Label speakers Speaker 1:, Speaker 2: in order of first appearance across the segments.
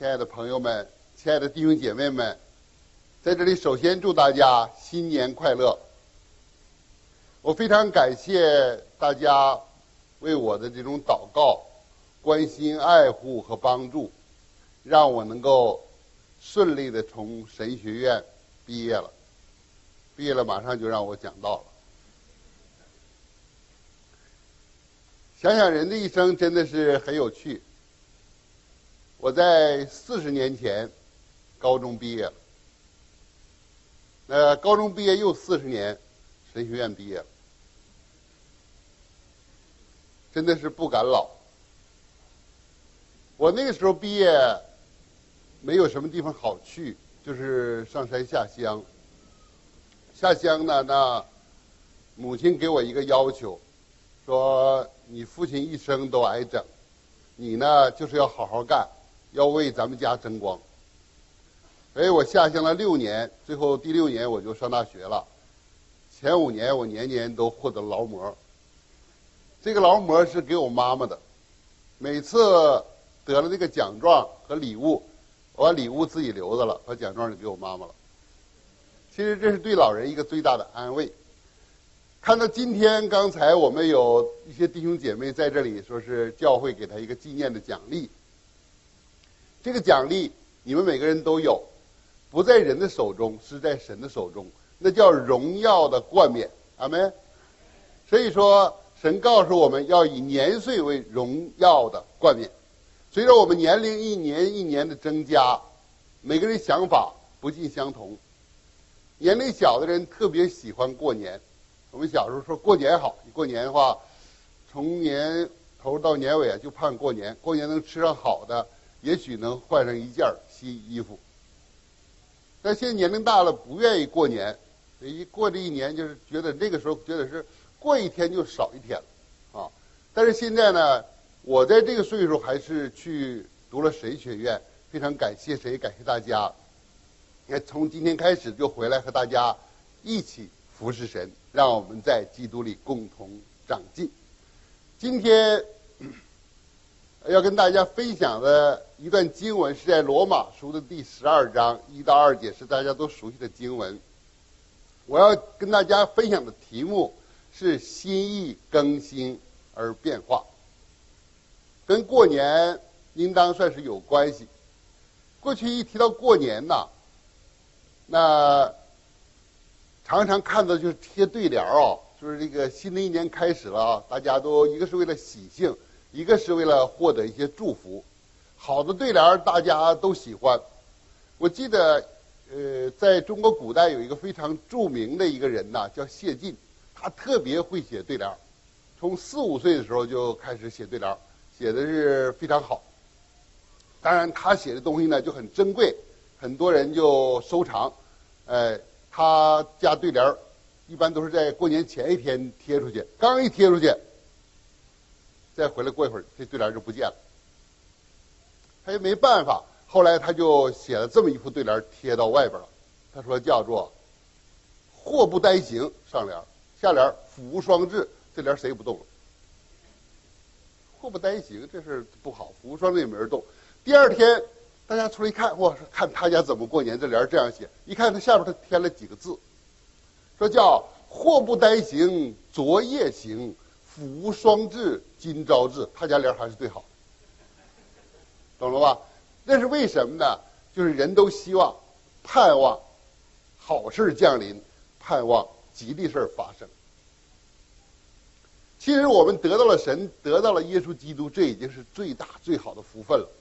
Speaker 1: 亲爱的朋友们，亲爱的弟兄姐妹们，在这里首先祝大家新年快乐。我非常感谢大家为我的这种祷告、关心、爱护和帮助，让我能够顺利的从神学院毕业了。毕业了马上就让我讲道了。想想人的一生真的是很有趣。我在40年前高中毕业了，高中毕业又40年，神学院毕业了，真的是不敢老。我那个时候毕业，没有什么地方好去，就是上山下乡。下乡呢，那母亲给我一个要求，说你父亲一生都癌症，你呢就是要好好干。要为咱们家争光，所以我下乡了6年，最后第6年我就上大学了。前5年我年年都获得劳模，这个劳模是给我妈妈的，每次得了这个奖状和礼物，我把礼物自己留着了，把奖状就给我妈妈了。其实这是对老人一个最大的安慰。看到今天，刚才我们有一些弟兄姐妹在这里说是教会给他一个纪念的奖励。这个奖励你们每个人都有，不在人的手中，是在神的手中，那叫荣耀的冠冕。阿们。所以说神告诉我们要以年岁为荣耀的冠冕。随着我们年龄一年一年的增加，每个人想法不尽相同。年龄小的人特别喜欢过年。我们小时候说过年好，你过年的话从年头到年尾就盼过年，过年能吃上好的，也许能换上一件新衣服。但现在年龄大了，不愿意过年，一过这一年就是觉得那个时候觉得是过一天就少一天了啊。但是现在呢，我在这个岁数还是去读了神学院，非常感谢谁，感谢大家。也从今天开始就回来和大家一起服侍神，让我们在基督里共同长进。今天要跟大家分享的一段经文是在罗马书的第12章1到2节，是大家都熟悉的经文。我要跟大家分享的题目是心意更新而变化，跟过年应当算是有关系。过去一提到过年呐，那常常看到就是贴对联啊，就是这个新的一年开始了，大家都一个是为了喜庆，一个是为了获得一些祝福。好的对联大家都喜欢。我记得在中国古代有一个非常著名的一个人呐，叫谢晋，他特别会写对联，从4、5岁的时候就开始写对联，写的是非常好。当然他写的东西呢就很珍贵，很多人就收藏。他家对联一般都是在过年前一天贴出去，刚一贴出去，再回来过一会儿，这对联就不见了。他也没办法，后来他就写了这么一副对联贴到外边了。他说叫做“祸不单行”上联，下联“福无双至”。这联谁也不动了。祸不单行这事不好，福无双至也没人动。第2天大家出来一看，哇，看他家怎么过年，这联这样写。一看他下边他添了几个字，说叫“祸不单行昨夜行，福无双至今朝至”。他家联还是最好，懂了吧？那是为什么呢？就是人都希望盼望好事降临，盼望吉利事发生。其实我们得到了神，得到了耶稣基督，这已经是最大最好的福分了。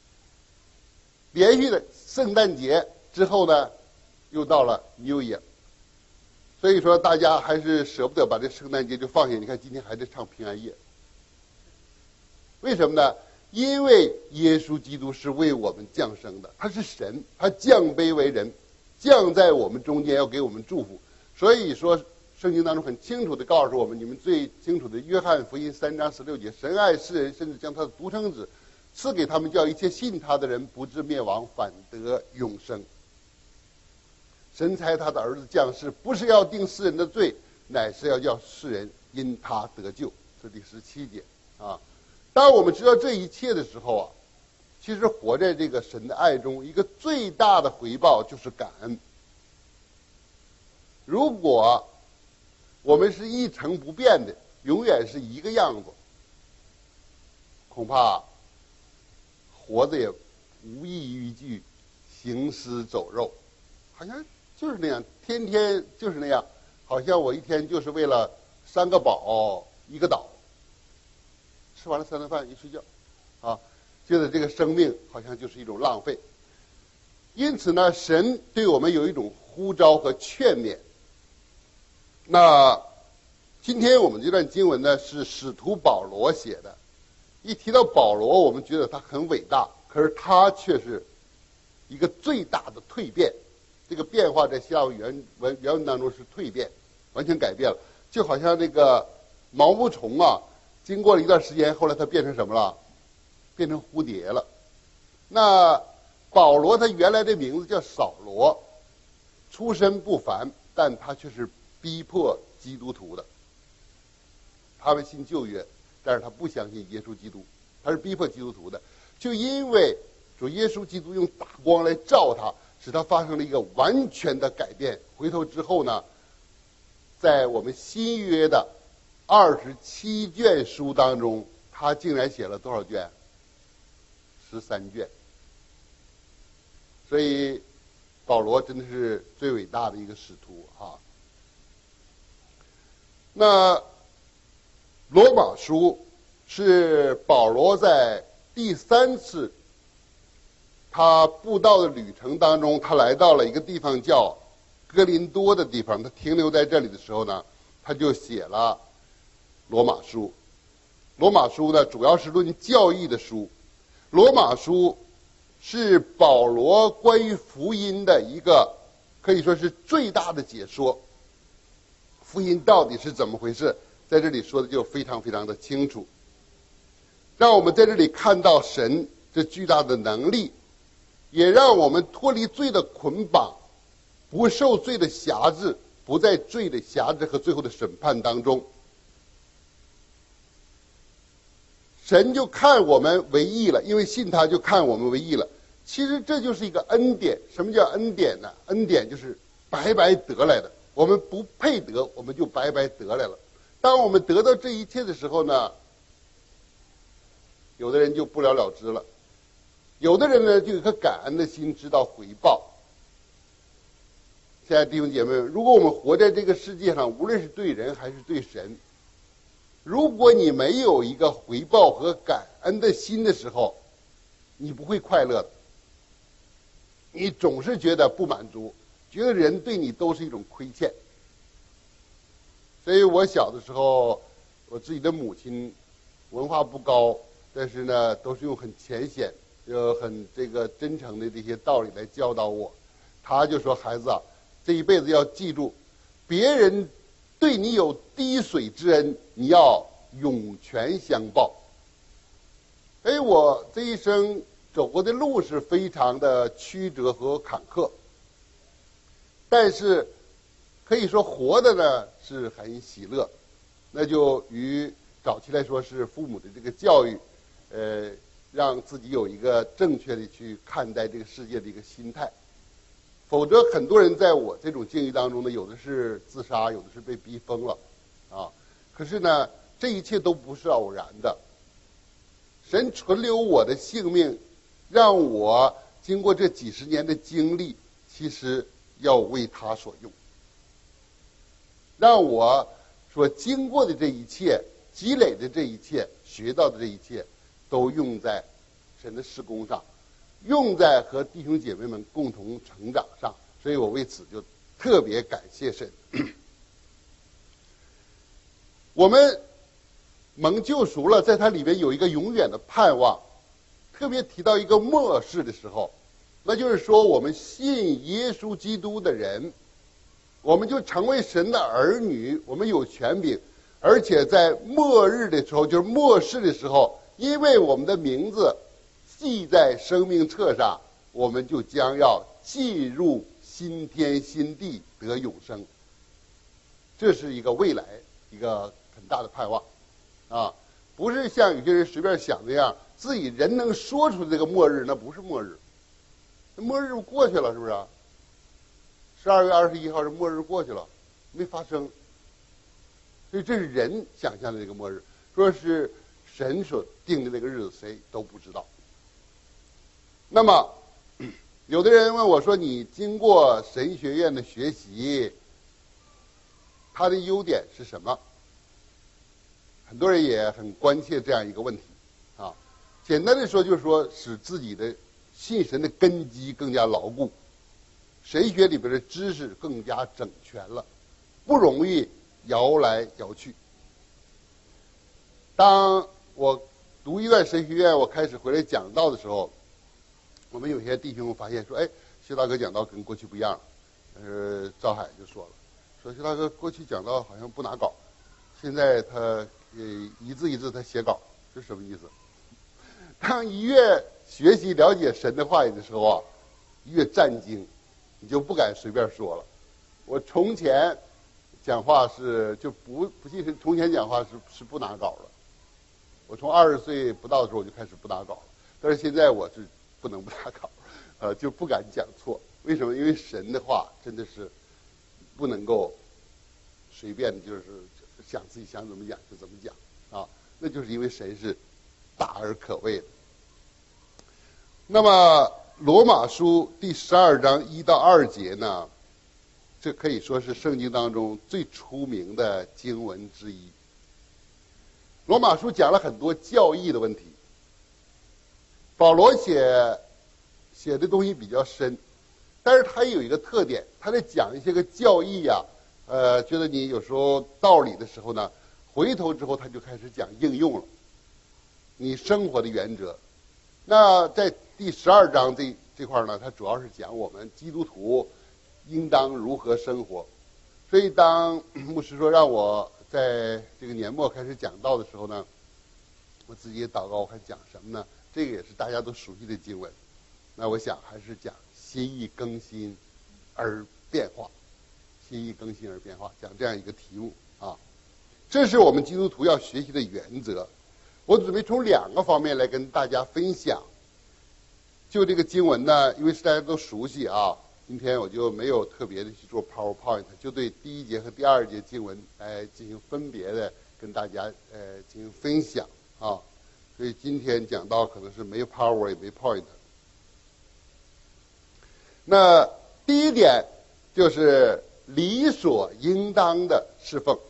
Speaker 1: 连续的圣诞节之后呢，又到了 New Year， 所以说大家还是舍不得把这圣诞节就放下。你看今天还在唱平安夜，为什么呢？因为耶稣基督是为我们降生的，他是神，他降卑为人，降在我们中间要给我们祝福。所以说圣经当中很清楚地告诉我们，你们最清楚的约翰福音3章16节，神爱世人，甚至将他的独生子赐给他们，叫一切信他的人不至灭亡，反得永生。神差他的儿子降世，不是要定世人的罪，乃是要叫世人因他得救。这第17节啊。当我们知道这一切的时候啊， 其实活在这个神的爱中，一个最大的回报就是感恩。如果我们是一成不变的，永远是一个样子，恐怕活着也无异于具行尸走肉，好像就是那样，天天就是那样，好像我一天就是为了3个饱1个倒，吃完了3顿饭一睡觉，啊，觉得这个生命好像就是一种浪费。因此呢，神对我们有一种呼召和劝勉。那今天我们这段经文呢，是使徒保罗写的。一提到保罗，我们觉得他很伟大，可是他却是一个最大的蜕变。这个变化在希腊原文当中是蜕变，完全改变了。就好像那个毛毛虫啊，经过了一段时间，后来它变成什么了？变成蝴蝶了。那保罗他原来的名字叫扫罗，出身不凡，但他却是逼迫基督徒的。他们信旧约，但是他不相信耶稣基督，他是逼迫基督徒的。就因为主耶稣基督用大光来照他，使他发生了一个完全的改变。回头之后呢，在我们新约的27卷书当中，他竟然写了多少卷？13卷。所以保罗真的是最伟大的一个使徒啊。那罗马书是保罗在第3次他布道的旅程当中，他来到了一个地方叫哥林多的地方，他停留在这里的时候呢，他就写了罗马书。罗马书呢，主要是论教义的书。罗马书是保罗关于福音的一个可以说是最大的解说。福音到底是怎么回事，在这里说的就非常非常的清楚，让我们在这里看到神这巨大的能力，也让我们脱离罪的捆绑，不受罪的辖制，不在罪的辖制和最后的审判当中。神就看我们为义了，因为信他就看我们为义了。其实这就是一个恩典。什么叫恩典呢？恩典就是白白得来的，我们不配得，我们就白白得来了。当我们得到这一切的时候呢，有的人就不了了之了，有的人呢就有颗感恩的心，知道回报。亲爱的弟兄姐妹们，如果我们活在这个世界上，无论是对人还是对神，如果你没有一个回报和感恩的心的时候，你不会快乐的。你总是觉得不满足，觉得人对你都是一种亏欠。所以我小的时候，我自己的母亲文化不高，但是呢，都是用很浅显、很这个真诚的这些道理来教导我。她就说：“孩子啊，这一辈子要记住，别人对你有滴水之恩，你要涌泉相报。”所以我这一生走过的路是非常的曲折和坎坷，但是可以说活的呢是很喜乐。那就与早期来说是父母的这个教育，让自己有一个正确的去看待这个世界的一个心态。否则很多人在我这种境遇当中呢，有的是自杀，有的是被逼疯了啊。可是呢，这一切都不是偶然的。神存留我的性命，让我经过这几十年的经历，其实要为他所用，让我所经过的这一切、积累的这一切、学到的这一切，都用在神的事工上，用在和弟兄姐妹们共同成长上。所以我为此就特别感谢神。我们蒙救赎了，在它里面有一个永远的盼望。特别提到一个末世的时候，那就是说我们信耶稣基督的人，我们就成为神的儿女，我们有权柄，而且在末日的时候，就是末世的时候，因为我们的名字记在生命册上，我们就将要进入新天新地，得永生。这是一个未来一个很大的盼望啊，不是像有些人随便想那样， 自己人能说出这个末日，那不是末日，末日过去了，是不是？12月21号这末日过去了，没发生，所以这是人想象的这个末日，说是神所定的这个日子，谁都不知道。那么，有的人问我说：“你经过神学院的学习，它的优点是什么？”很多人也很关切这样一个问题，啊，简单的说就是说，使自己的信神的根基更加牢固，神学里边的知识更加整全了，不容易摇来摇去。当我读一段神学院，我开始回来讲道的时候，我们有些弟兄发现说：“哎，薛大哥讲道跟过去不一样了。”赵海就说了，说薛大哥过去讲道好像不拿稿，现在他一字一字他写稿，这什么意思？当你越学习了解神的话语的时候啊，越战兢，你就不敢随便说了。我从前讲话是就不信神，从前讲话是不拿稿的。我从20岁不到的时候我就开始不拿稿了，但是现在我是不能不拿稿，就不敢讲错。为什么？因为神的话真的是不能够随便的，就是想自己想怎么讲就怎么讲啊，那就是因为神是大而可畏的。那么罗马书第12章1到2节呢，这可以说是圣经当中最出名的经文之一。罗马书讲了很多教义的问题，保罗写的东西比较深，但是他有一个特点，他在讲一些个教义啊，觉得你有时候道理的时候呢，回头之后他就开始讲应用了，你生活的原则。那在第12章这块呢，它主要是讲我们基督徒应当如何生活。所以当牧师说让我在这个年末开始讲道的时候呢，我自己也祷告，我看讲什么呢？这个也是大家都熟悉的经文。那我想还是讲心意更新而变化，心意更新而变化，讲这样一个题目啊。这是我们基督徒要学习的原则。我准备从2个方面来跟大家分享。就这个经文呢，因为是大家都熟悉啊，今天我就没有特别的去做 PowerPoint， 就对第1节和第2节经文进行分别的跟大家进行分享啊。所以今天讲到可能是没有 Power 也没 Point。那第一点就是理所应当的侍奉。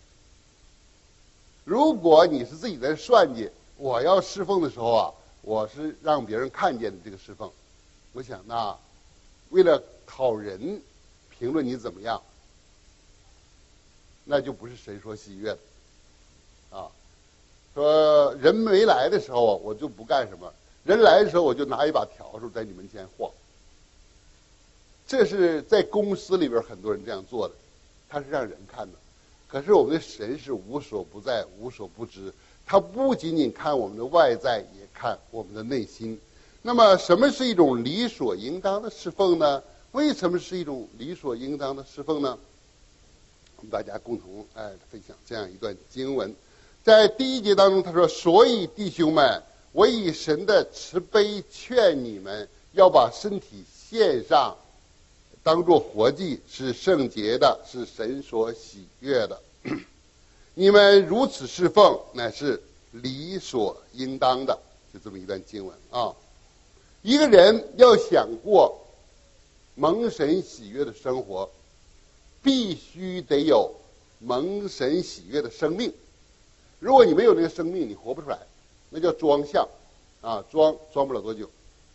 Speaker 1: 如果你是自己在算计，我要侍奉的时候啊，我是让别人看见的这个侍奉，我想那为了讨人评论你怎么样，那就不是神所喜悦的啊。说人没来的时候我就不干什么，人来的时候我就拿一把笤帚在你门前晃。这是在公司里边很多人这样做的，他是让人看的。可是我们的神是无所不在、无所不知，他不仅仅看我们的外在，也看我们的内心。那么什么是一种理所应当的侍奉呢？为什么是一种理所应当的侍奉呢？我们大家共同分享这样一段经文。在第1节当中他说，所以弟兄们，我以神的慈悲劝你们，要把身体献上，当作活祭，是圣洁的，是神所喜悦的。你们如此侍奉，乃是理所应当的。就这么一段经文啊。一个人要想过蒙神喜悦的生活，必须得有蒙神喜悦的生命。如果你没有这个生命，你活不出来，那叫装相啊，装不了多久。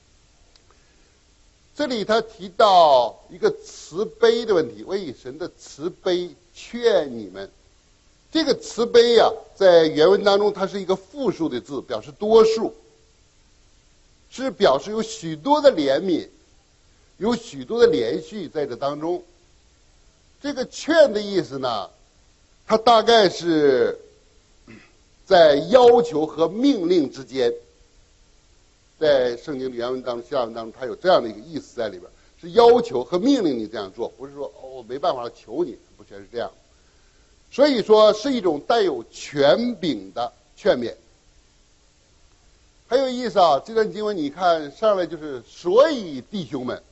Speaker 1: 这里他提到一个慈悲的问题，我以神的慈悲劝你们。这个慈悲啊，在原文当中它是一个复数的字，表示多数，是表示有许多的怜悯，有许多的连续在这当中。这个劝的意思呢，它大概是在要求和命令之间。在圣经的原文当中、希腊文当中，它有这样的一个意思在里边，是要求和命令你这样做，不是说我没办法求你，不全是这样。所以说是一种带有权柄的劝勉。 很有意思啊！这段经文你看上来就是所以弟兄们，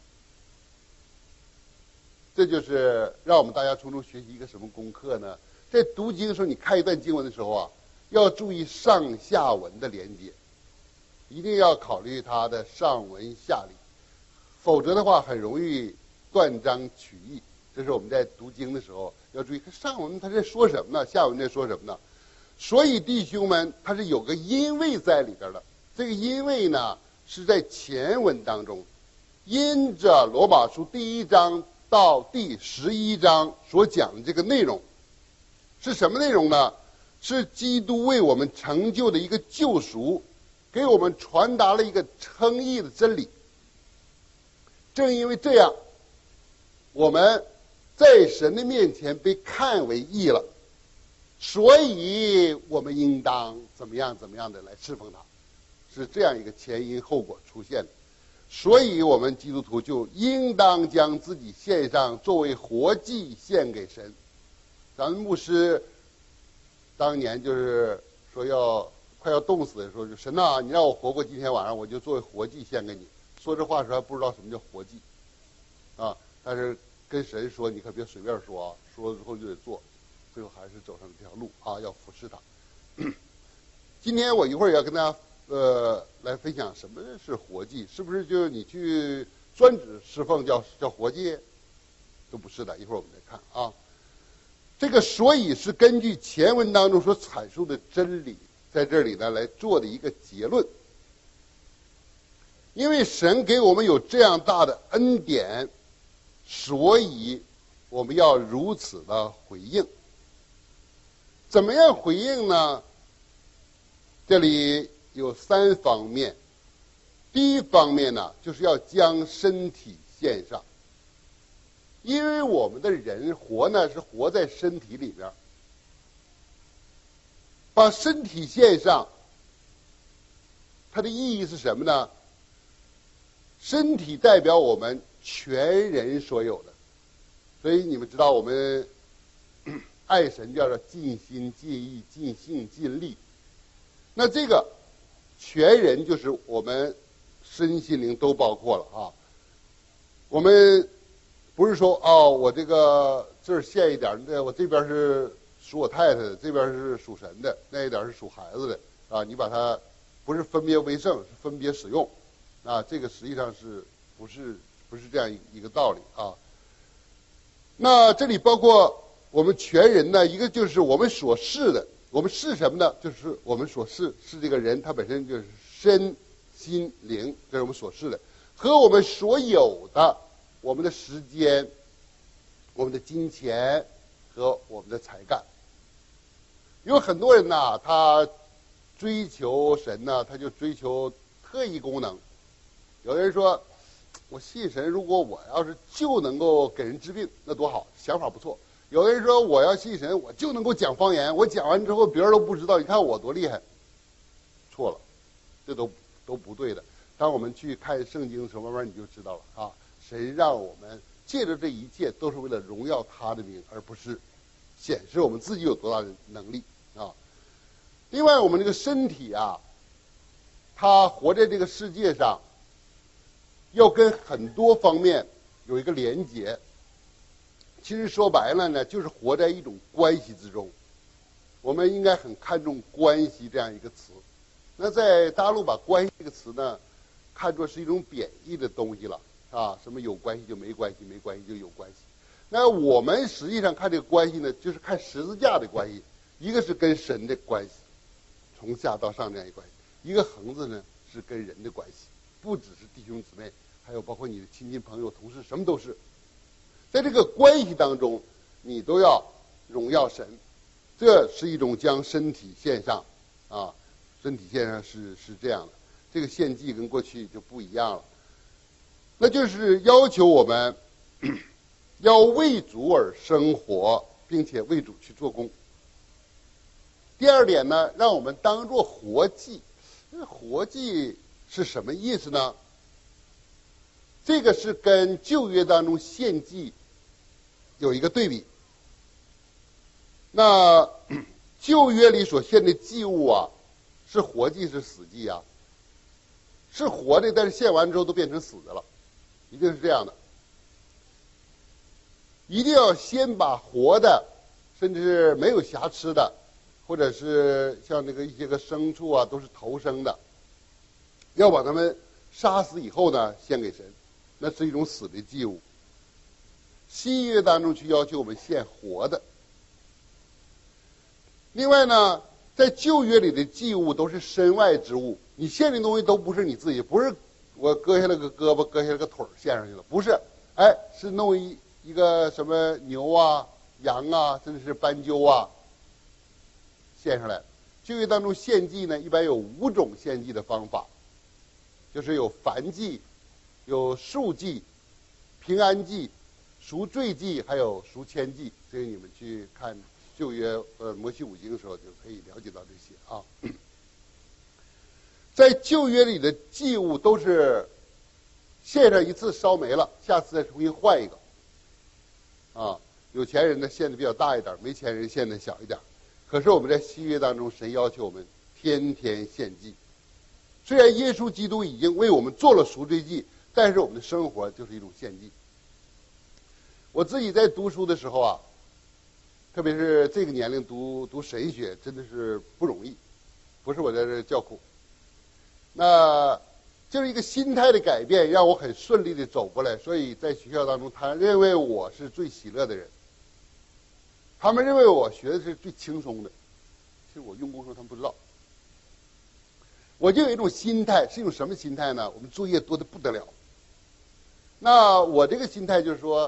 Speaker 1: 这就是让我们大家从中学习一个什么功课呢？在读经的时候，你看一段经文的时候啊，要注意上下文的连接，一定要考虑它的上文下理，否则的话很容易断章取义。这是我们在读经的时候要注意，上文他在说什么呢？下文在说什么呢？所以弟兄们，它是有个因为在里边的。这个因为呢，是在前文当中，因着罗马书第1章到第11章所讲的这个内容，是什么内容呢？是基督为我们成就的一个救赎，给我们传达了一个称义的真理。正因为这样，我们在神的面前被看为义了，所以我们应当怎么样的来侍奉他，是这样一个前因后果出现的。所以我们基督徒就应当将自己献上，作为活祭献给神。咱们牧师当年就是说快要冻死的时候，就神啊，你让我活过今天晚上，我就作为活祭献给你。说这话的时候还不知道什么叫活祭啊，但是跟神说你可别随便说啊，说了之后就得做，最后还是走上这条路啊，要服侍他。今天我一会儿也要跟大家来分享什么是活祭，是不是就是你去专职侍奉叫活祭？都不是的，一会儿我们再看啊。这个所以是根据前文当中所阐述的真理，在这里呢来做的一个结论。因为神给我们有这样大的恩典，所以我们要如此的回应。怎么样回应呢？这里有3方面。第一方面呢，就是要将身体献上。因为我们的人活呢是活在身体里边，把身体献上，它的意义是什么呢？身体代表我们全人所有的，所以你们知道我们爱神叫做尽心尽意尽性尽力。那这个全人就是我们身心灵都包括了啊。我们不是说哦，我这儿献一点，我这边是属我太太的，这边是属神的，那一点是属孩子的啊。你把它不是分别为圣，是分别使用啊。这个实际上是不是这样一个道理啊？那这里包括我们全人呢，一个就是我们所视的，我们是什么呢？就是我们所视是这个人，他本身就是身心灵，这是我们所视的，和我们所有的。我们的时间、我们的金钱和我们的才干，有很多人呐，他追求神呢，他就追求特异功能。有的人说，我信神，如果我要是就能够给人治病，那多好，想法不错。有的人说，我要信神，我就能够讲方言，我讲完之后别人都不知道，你看我多厉害。错了，这都不对的。当我们去看圣经的时候，慢慢你就知道了啊。神让我们借着这一切，都是为了荣耀他的名，而不是显示我们自己有多大的能力啊。另外，我们这个身体啊，它活在这个世界上，要跟很多方面有一个连结。其实说白了呢，就是活在一种关系之中。我们应该很看重关系这样一个词。那在大陆把关系这个词呢，看作是一种贬义的东西了。啊，什么有关系就没关系，没关系就有关系。那我们实际上看这个关系呢，就是看十字架的关系。一个是跟神的关系，从下到上这样一个关系；一个横字呢是跟人的关系，不只是弟兄姊妹，还有包括你的亲戚朋友、同事，什么都是。在这个关系当中，你都要荣耀神，这是一种将身体献上啊，身体献上是这样的。这个献祭跟过去就不一样了。那就是要求我们要为主而生活，并且为主去做工。第二点呢，让我们当作活祭。这活祭是什么意思呢？这个是跟旧约当中献祭有一个对比。那旧约里所献的祭物啊，是活祭是死祭啊。 是活的，但是献完之后都变成死的了，一定是这样的。一定要先把活的，甚至是没有瑕疵的，或者是像那个一些个牲畜啊，都是头生的，要把它们杀死以后呢，献给神，那是一种死的祭物。新约当中去要求我们献活的。另外呢，在旧约里的祭物都是身外之物，你献的东西都不是你自己，不是我割下来个胳膊、割下来个腿献上去了，不是，是弄一个什么牛啊、羊啊，甚至是斑鸠啊献上来。旧约当中献祭呢，一般有5种献祭的方法，就是有燔祭、有赎祭、平安祭、赎罪祭，还有赎愆祭。这个你们去看旧约摩西五经的时候就可以了解到这些啊。在旧约里的祭物都是献上一次烧没了，下次再重新换一个。有钱人呢献的比较大一点，没钱人献的小一点。可是我们在新约当中，神要求我们天天献祭。虽然耶稣基督已经为我们做了赎罪祭，但是我们的生活就是一种献祭。我自己在读书的时候啊，特别是这个年龄读神学，真的是不容易，不是我在这叫苦。那就是一个心态的改变，让我很顺利的走过来。所以在学校当中，他认为我是最喜乐的人，他们认为我学的是最轻松的。其实我用功时候他们不知道。我就有一种心态，是一种什么心态呢？我们作业多的不得了。那我这个心态就是说，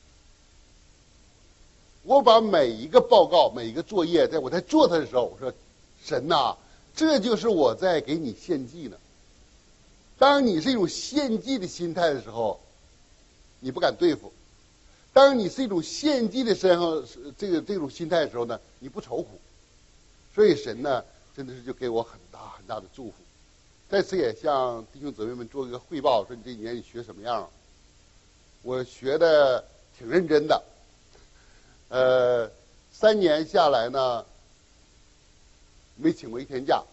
Speaker 1: 我把每一个报告、每一个作业，在我在做它的时候，我说：“神呐，这就是我在给你献祭呢。”当你是一种献祭的心态的时候，你不敢对付；当你是一种献祭的这种心态的时候呢，你不愁苦。所以神呢，真的是就给我很大很大的祝福。在此也向弟兄姊妹们做一个汇报，说你这一年你学什么样？我学的挺认真的。3年下来呢，没请过1天假。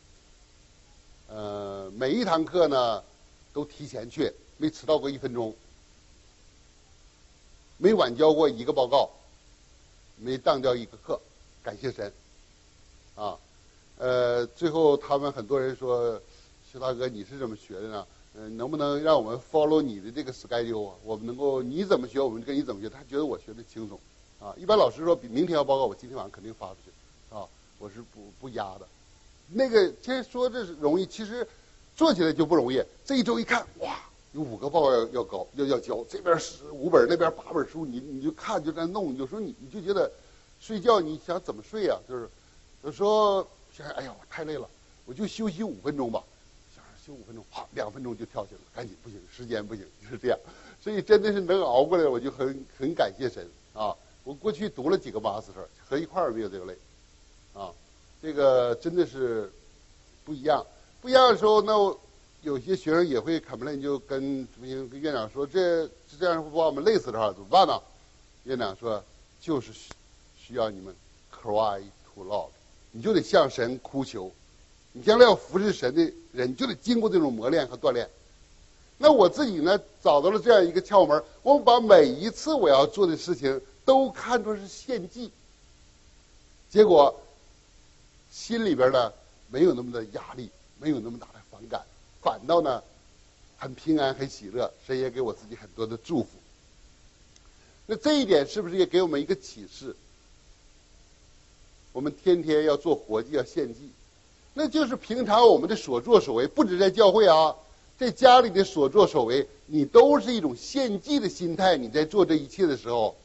Speaker 1: 每一堂课呢都提前去，没迟到过1分钟，没晚交过1个报告，没当掉1个课，感谢神。最后他们很多人说：“徐大哥，你是怎么学的呢？能不能让我们 follow 你的这个 schedule 啊？我们能够你怎么学，我们跟你怎么学。”他觉得我学的轻松。一般老师说比明天要报告，我今天晚上肯定发出去。我是不压的。那个其实说这是容易，其实做起来就不容易。这一周一看，哇，有5个报告要交，这边5本，那边8本书，你就看就在弄。有时候你就觉得睡觉你想怎么睡啊？就是有时候想哎呀我太累了，我就休息5分钟吧。想休5分钟，好2分钟就跳起来了，赶紧不行，时间不行，就是这样。所以真的是能熬过来，我就很感谢神啊。我过去读了几个 master， 和一块儿没有这个累，这个真的是不一样。不一样的时候，那有些学生也会 complain， 就跟院长说，这样会把我们累死的话怎么办呢？院长说，就是需要你们 cry to Lord， 你就得向神哭求。你将来要服侍神的人，就得经过这种磨练和锻炼。那我自己呢，找到了这样一个窍门，我把每一次我要做的事情都看作是献祭，结果心里边呢没有那么的压力，没有那么大的反感，反倒呢很平安很喜乐，神也给我自己很多的祝福。那这一点是不是也给我们一个启示？我们天天要做活祭，要献祭，那就是平常我们的所作所为，不止在教会啊，在家里的所作所为，你都是一种献祭的心态。你在做这一切的时候，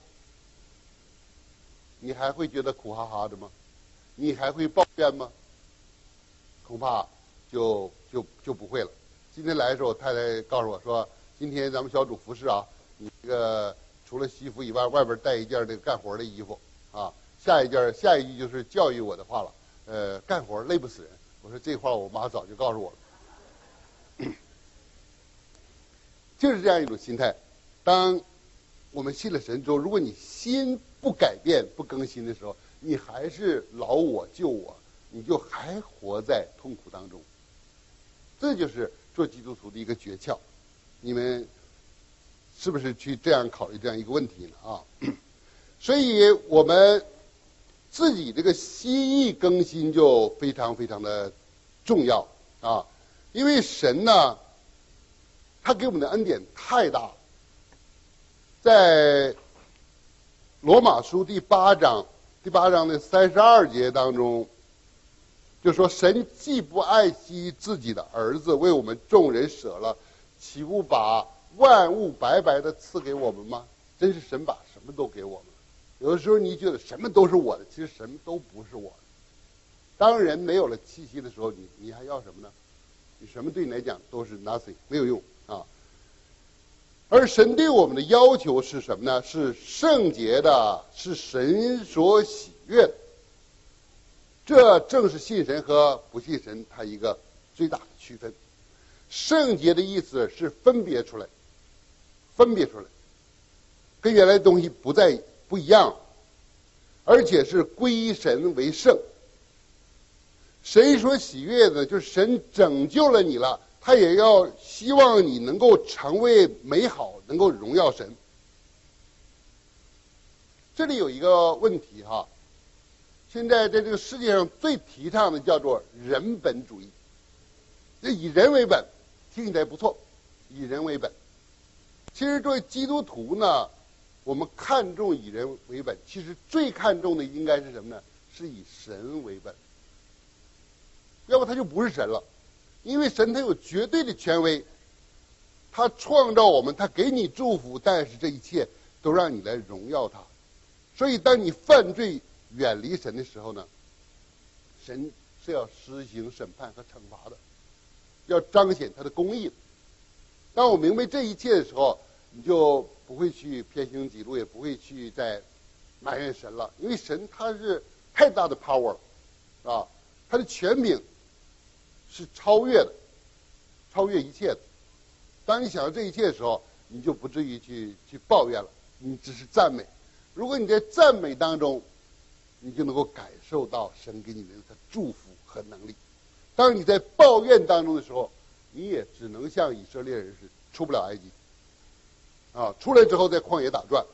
Speaker 1: 你还会觉得苦哈哈的吗？你还会抱怨吗？恐怕就不会了。今天来的时候，太太告诉我说，今天咱们小组服侍啊，你这个除了西服以外，外边带一件这个干活的衣服啊。下一句就是教育我的话了，干活累不死人。我说这话我妈早就告诉我了。就是这样一种心态。当我们信了神之后，如果你心不改变、不更新的时候，你还是老我旧我，你就还活在痛苦当中。这就是做基督徒的一个诀窍。你们是不是去这样考虑这样一个问题呢？啊，所以我们自己这个心意更新就非常非常的重要啊，因为神呢，他给我们的恩典太大了。在罗马书第八章的32节当中，就说神既不爱惜自己的儿子，为我们众人舍了，岂不把万物白白的赐给我们吗？真是神把什么都给我们。有的时候你觉得什么都是我的，其实什么都不是我的。当人没有了气息的时候，你还要什么呢？你什么对你来讲都是 nothing， 没有用啊。而神对我们的要求是什么呢？是圣洁的，是神所喜悦的。这正是信神和不信神它一个最大的区分。圣洁的意思是分别出来，跟原来的东西不一样，而且是归神为圣。神所喜悦的就是神拯救了你了，他也要希望你能够成为美好，能够荣耀神。这里有一个问题哈，现在在这个世界上最提倡的叫做人本主义，这以人为本，听起来不错，以人为本。其实作为基督徒呢，我们看重以人为本，其实最看重的应该是什么呢？是以神为本，要不他就不是神了。因为神他有绝对的权威，他创造我们，他给你祝福，但是这一切都让你来荣耀他。所以当你犯罪远离神的时候呢，神是要施行审判和惩罚的，要彰显他的公义。当我明白这一切的时候，你就不会去偏行己路，也不会去再埋怨神了，因为神他是太大的 power 了，啊，他的权柄是超越的，超越一切的。当你想到这一切的时候，你就不至于去抱怨了，你只是赞美。如果你在赞美当中，你就能够感受到神给你的祝福和能力。当你在抱怨当中的时候，你也只能像以色列人是出不了埃及，啊，出来之后在旷野打转。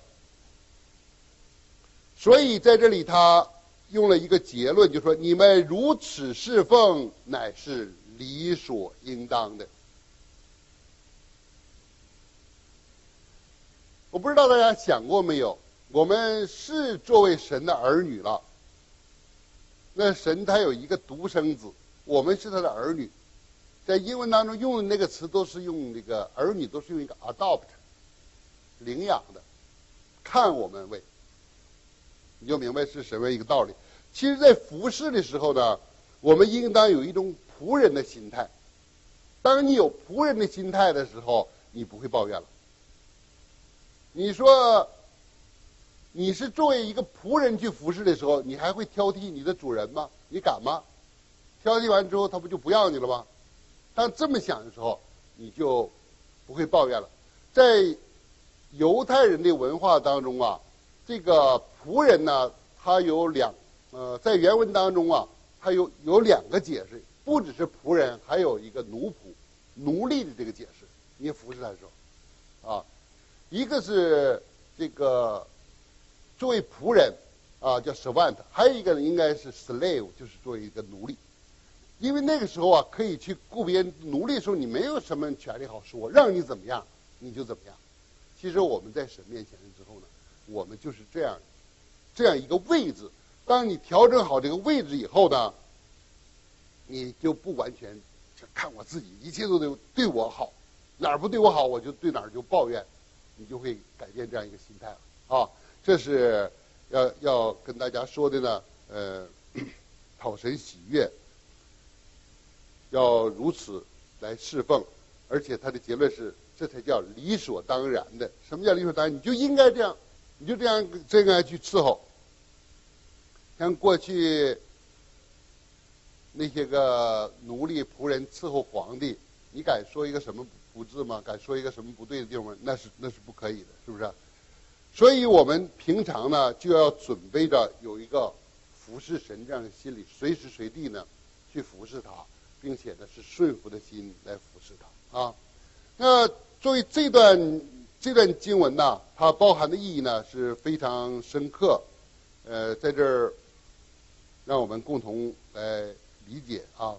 Speaker 1: 所以在这里他用了一个结论，就说你们如此侍奉，乃是理所应当的。我不知道大家想过没有，我们是作为神的儿女了。那神他有一个独生子，我们是他的儿女。在英文当中用的那个词都是用那个儿女，都是用一个 adopt， 领养的，看我们为，你就明白是什么一个道理。其实在服侍的时候呢，我们应当有一种仆人的心态。当你有仆人的心态的时候，你不会抱怨了。你说你是作为一个仆人去服侍的时候，你还会挑剔你的主人吗？你敢吗？挑剔完之后他不就不要你了吗？当这么想的时候，你就不会抱怨了。在犹太人的文化当中啊，这个仆人呢，他有在原文当中啊，他有两个解释，不只是仆人，还有一个奴隶的这个解释。你服侍他的时候，啊，一个是这个作为仆人啊，叫 servant， 还有一个呢应该是 slave， 就是作为一个奴隶。因为那个时候啊，可以去雇别人奴隶的时候，你没有什么权利好说，让你怎么样你就怎么样。其实我们在神面前之后呢，我们就是这样一个位置。当你调整好这个位置以后呢，你就不完全看我自己，一切都得对我好，哪儿不对我好我就对哪儿就抱怨，你就会改变这样一个心态了啊。这是要跟大家说的呢，讨神喜悦，要如此来侍奉，而且他的结论是，这才叫理所当然的。什么叫理所当然？你就应该这样，你就这样去伺候。像过去那些个奴隶仆人伺候皇帝，你敢说一个什么不字吗？敢说一个什么不对的地方吗？那是不可以的，是不是？所以我们平常呢就要准备着有一个服侍神这样的心理，随时随地呢去服侍他。 并且呢是顺服的心来服侍他啊。那作为这段经文呢，它包含的意义呢是非常深刻，在这儿让我们共同来理解啊。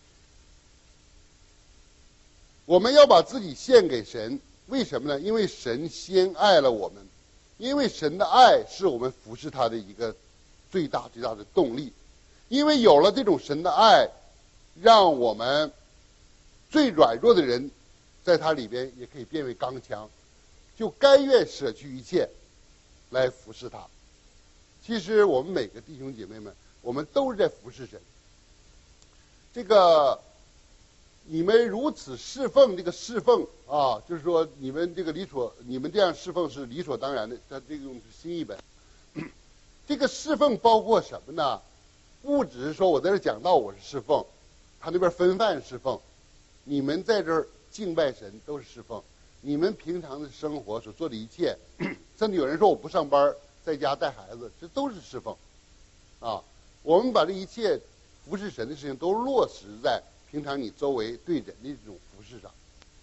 Speaker 1: 我们要把自己献给神，为什么呢？因为神先爱了我们，因为神的爱是我们服侍他的一个最大的动力。因为有了这种神的爱，让我们最软弱的人，在他里边也可以变为刚强，就甘愿舍去一切来服侍他。其实我们每个弟兄姐妹们，我们都是在服侍神。这个你们如此侍奉，这个侍奉啊，就是说你们这样侍奉是理所当然的。它这个用新译本，这个侍奉包括什么呢？不只是说我在这讲道我是侍奉，他那边分饭侍奉，你们在这儿敬拜神都是侍奉，你们平常的生活所做的一切，甚至有人说我不上班，在家带孩子，这都是侍奉，啊，我们把这一切服侍神的事情都落实在平常你周围对人的这种服侍上。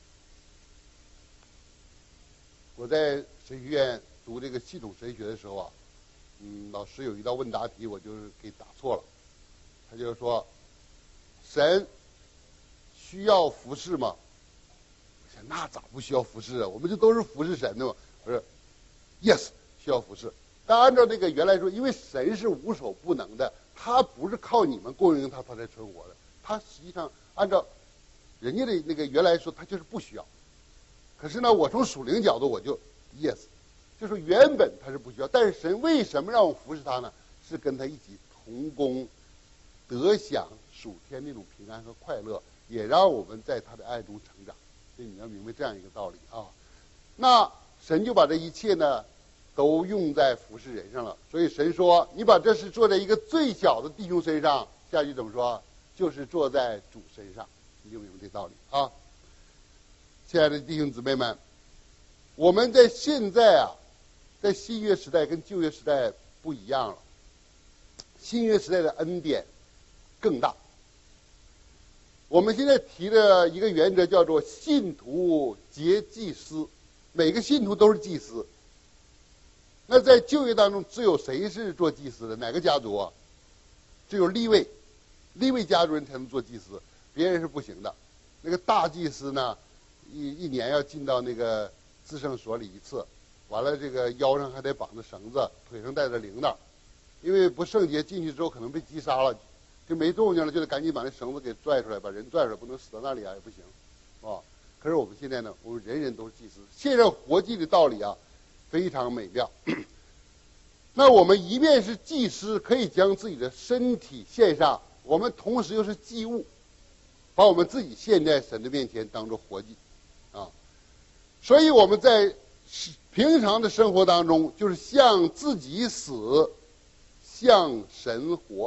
Speaker 1: 我在神学院读这个系统神学的时候啊，老师有一道问答题，我就是给答错了。他就是说，神需要服侍吗？我想那咋不需要服侍啊？我们这都是服侍神的嘛。我说 ，yes， 需要服侍。但按照这个原来说，因为神是无所不能的，他不是靠你们供应他才存活的。他实际上按照人家的那个原来说，他就是不需要。可是呢，我从属灵角度我就 yes， 就是原本他是不需要，但是神为什么让我服侍他呢？是跟他一起同工，得享属天那种平安和快乐，也让我们在他的爱中成长。所以你要明白这样一个道理啊。那神就把这一切呢，都用在服侍人上了。所以神说：“你把这事做在一个最小的弟兄身上。”下句怎么说？就是做在主身上。你就明白这道理啊。亲爱的弟兄姊妹们，我们在现在啊，在新约时代跟旧约时代不一样了。新约时代的恩典更大。我们现在提的一个原则叫做信徒皆祭司，每个信徒都是祭司。那在旧约当中，只有谁是做祭司的？哪个家族啊？只有利未家族人才能做祭司，别人是不行的。那个大祭司呢，一年要进到那个至圣所里一次，完了这个腰上还得绑着绳子，腿上带着铃铛，因为不圣洁进去之后可能被击杀了，就没动静了，就得赶紧把那绳子给拽出来，把人拽出来，不能死在那里啊，也不行，啊。可是我们现在呢，我们人人都是祭司，现在活祭的道理啊，非常美妙。那我们一面是祭司，可以将自己的身体献上，我们同时又是祭物，把我们自己献在神的面前当做活祭，啊。所以我们在平常的生活当中，就是向自己死，向神活。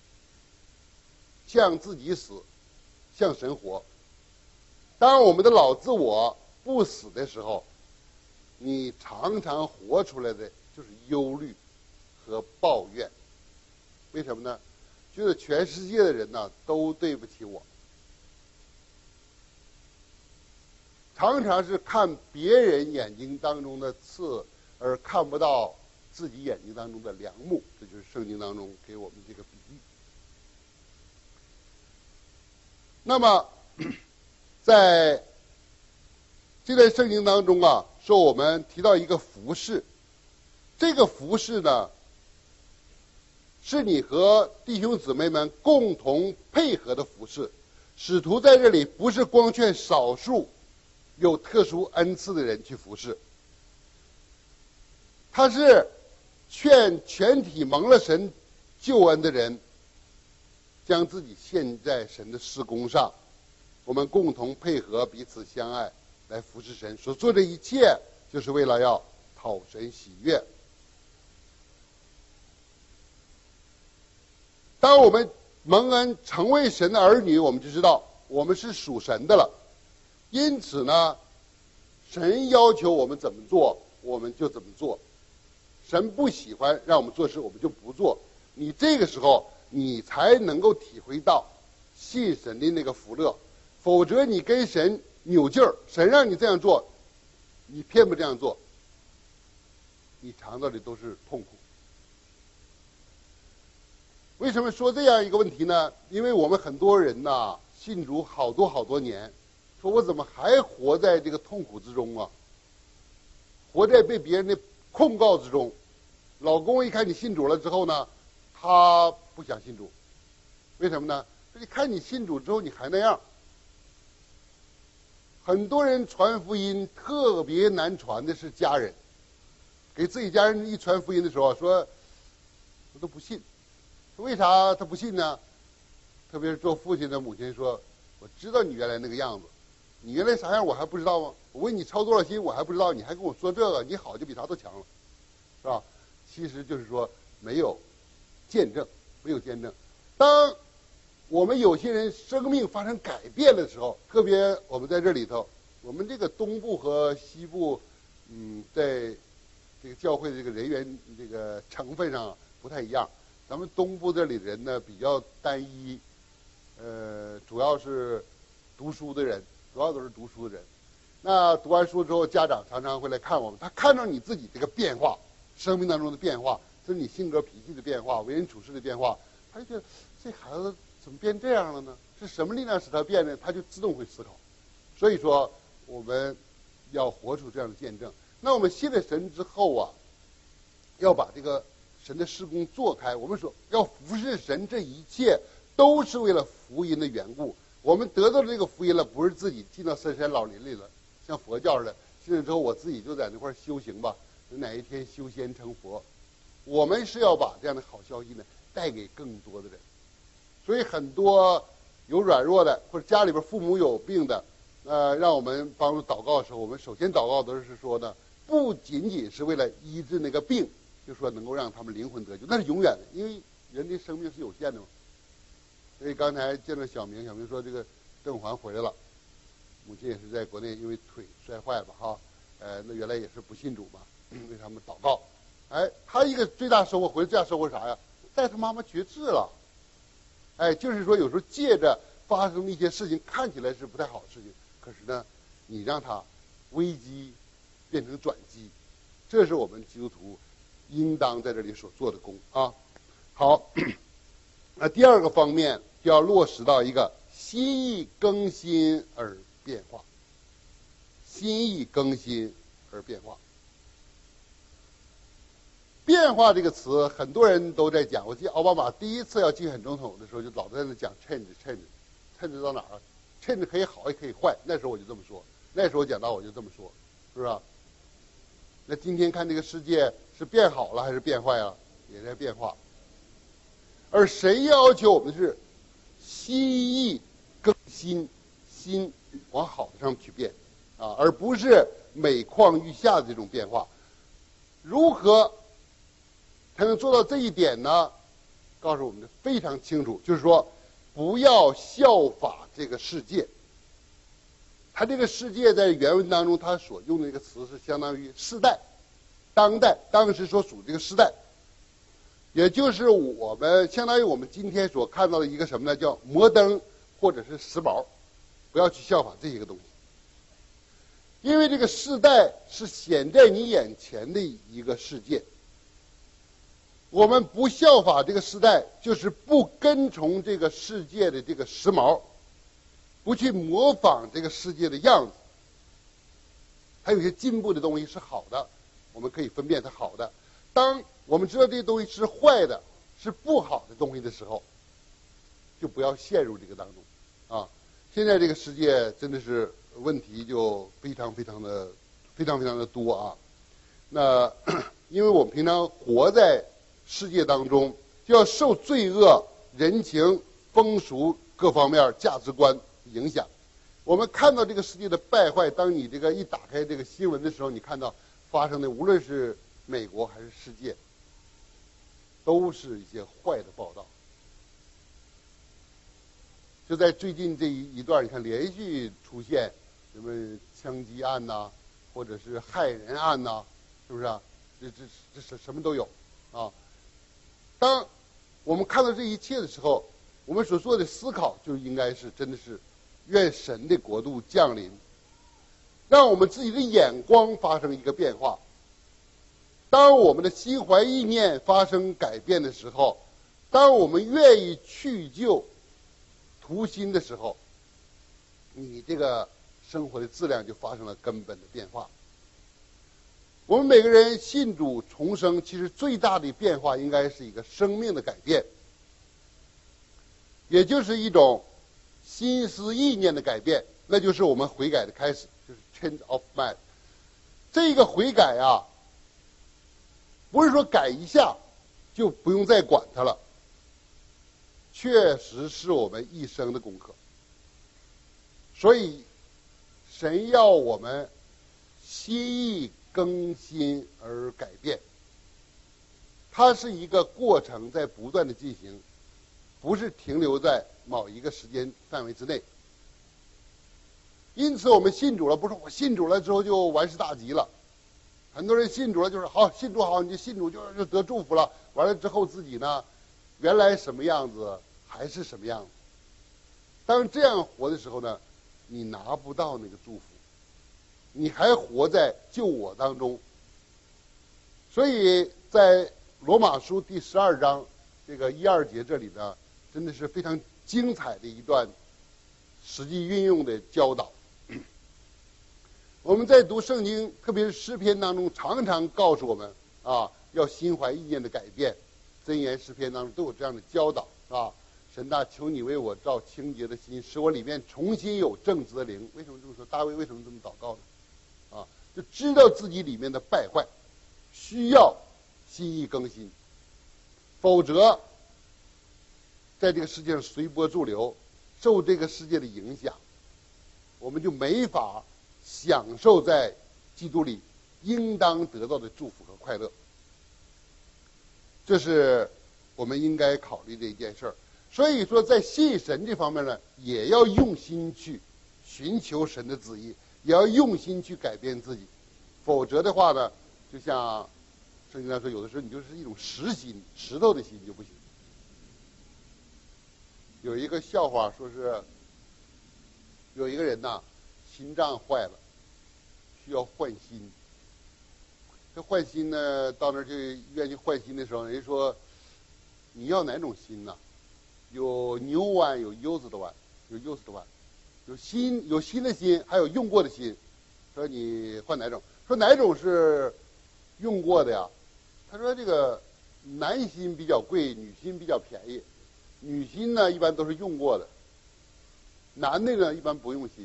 Speaker 1: 向自己死，向神活。当我们的老自我不死的时候，你常常活出来的就是忧虑和抱怨。为什么呢？觉得全世界的人呢都对不起我。常常是看别人眼睛当中的刺，而看不到自己眼睛当中的梁木。这就是圣经当中给我们这个比喻。那么，在这段圣经当中啊，说我们提到一个服事，这个服事呢，是你和弟兄姊妹们共同配合的服事。使徒在这里不是光劝少数有特殊恩赐的人去服事，他是劝全体蒙了神救恩的人，将自己献在神的事工上，我们共同配合，彼此相爱，来服侍神。所做的一切，就是为了要讨神喜悦。当我们蒙恩成为神的儿女，我们就知道我们是属神的了。因此呢，神要求我们怎么做，我们就怎么做。神不喜欢让我们做事，我们就不做。你这个时候，你才能够体会到信神的那个福乐，否则你跟神扭劲儿，神让你这样做，你偏不这样做，你尝到的都是痛苦。为什么说这样一个问题呢？因为我们很多人呐，信主好多年，说我怎么还活在这个痛苦之中啊？活在被别人的控告之中。老公一看你信主了之后呢，他不想信主，为什么呢？你看你信主之后你还那样。很多人传福音特别难传的是家人，给自己家人一传福音的时候说，我都不信。为啥他不信呢？特别是做父亲的母亲说，我知道你原来那个样子，你原来啥样我还不知道吗？我为你操多少心我还不知道，你还跟我说这个，你好就比啥都强了，是吧？其实就是说没有见证，没有见证。当我们有些人生命发生改变的时候，特别我们在这里头，我们这个东部和西部，在这个教会的这个人员这个成分上不太一样。咱们东部这里的人呢比较单一，主要是读书的人，主要都是读书的人。那读完书之后，家长常常会来看我们，他看到你自己这个变化，生命当中的变化，这是你性格脾气的变化，为人处事的变化，他就觉得这孩子怎么变这样了呢？是什么力量使他变的？他就自动会思考。所以说，我们要活出这样的见证。那我们信了神之后啊，要把这个神的事工做开。我们说要服侍神，这一切都是为了福音的缘故。我们得到这个福音了，不是自己进到深山老林里了，像佛教似的，信了之后我自己就在那块修行吧，哪一天修仙成佛。我们是要把这样的好消息呢带给更多的人。所以很多有软弱的，或者家里边父母有病的，让我们帮助祷告的时候，我们首先祷告都是说呢，不仅仅是为了医治那个病，就说能够让他们灵魂得救，那是永远的，因为人的生命是有限的嘛。所以刚才见到小明说这个郑环回来了，母亲也是在国内因为腿摔坏了哈，那原来也是不信主嘛，为他们祷告。他一个最大收获，回来最大收获啥呀？带他妈妈绝志了。就是说有时候借着发生的一些事情看起来是不太好的事情，可是呢，你让他危机变成转机，这是我们基督徒应当在这里所做的功啊。好，那第二个方面就要落实到一个心意更新而变化，心意更新而变化。变化这个词很多人都在讲，我记得奥巴马第一次要竞选总统的时候就老在那讲 change 到哪儿了 ？change 可以好也可以坏，那时候我就这么说，那时候讲到我就这么说，是不是？那今天看这个世界是变好了还是变坏了？也在变化。而谁要求我们是心意更新，心往好的上去变啊，而不是每况愈下的这种变化？如何才能做到这一点呢？告诉我们的非常清楚，就是说不要效法这个世界。他这个世界在原文当中他所用的一个词是相当于世代，当代，当时所属这个时代，也就是我们相当于我们今天所看到的一个什么呢？叫摩登或者是时髦，不要去效法这些个东西，因为这个世代是显在你眼前的一个世界。我们不效法这个时代，就是不跟从这个世界的这个时髦，不去模仿这个世界的样子。还有一些进步的东西是好的，我们可以分辨它好的。当我们知道这些东西是坏的，是不好的东西的时候，就不要陷入这个当中啊。现在这个世界真的是问题就非常的多啊。那因为我们平常活在世界当中，就要受罪恶、人情、风俗各方面价值观影响。我们看到这个世界的败坏，当你这个一打开这个新闻的时候，你看到发生的无论是美国还是世界，都是一些坏的报道。就在最近这一段，你看连续出现什么枪击案呐，或者是害人案呐，是不是啊？这什么都有啊。当我们看到这一切的时候， 我们所做的思考就应该是真的是，愿神的国度降临，让我们自己的眼光发生一个变化。当我们的心怀意念发生改变的时候，当我们愿意去旧图新的时候，你这个生活的质量就发生了根本的变化。我们每个人信主重生，其实最大的变化应该是一个生命的改变，也就是一种心思意念的改变，那就是我们悔改的开始，就是 change of mind。这个悔改啊，不是说改一下就不用再管它了，确实是我们一生的功课。所以，神要我们心意更新而改变，它是一个过程，在不断的进行，不是停留在某一个时间范围之内。因此，我们信主了，不是我信主了之后就完事大吉了。很多人信主了就是好，信主好，你就信主就得祝福了。完了之后自己呢，原来什么样子还是什么样子。当这样活的时候呢，你拿不到那个祝福，你还活在救我当中。所以在罗马书第12章这个1、2节这里呢，真的是非常精彩的一段实际运用的教导。我们在读圣经，特别是诗篇当中，常常告诉我们啊，要心怀意念的改变。箴言诗篇当中都有这样的教导，是吧？神啊，求你为我造清洁的心，使我里面重新有正直的灵。为什么这么说？大卫为什么这么祷告呢？啊，就知道自己里面的败坏，需要心意更新，否则在这个世界上随波逐流，受这个世界的影响，我们就没法享受在基督里应当得到的祝福和快乐。这是我们应该考虑的一件事儿。所以说，在信神这方面呢，也要用心去寻求神的旨意，也要用心去改变自己。否则的话呢，就像圣经上说，有的时候你就是一种实心，石头的心就不行。有一个笑话说是，有一个人呐，心脏坏了，需要换心。这换心呢，到那儿去医院去换心的时候，人家说你要哪种心呢？有牛丸，有柚子的丸，有柚子的丸，有新的心，还有用过的心。说你换哪种？说哪种是用过的呀？他说这个男心比较贵，女心比较便宜。女心呢一般都是用过的，男的呢一般不用心。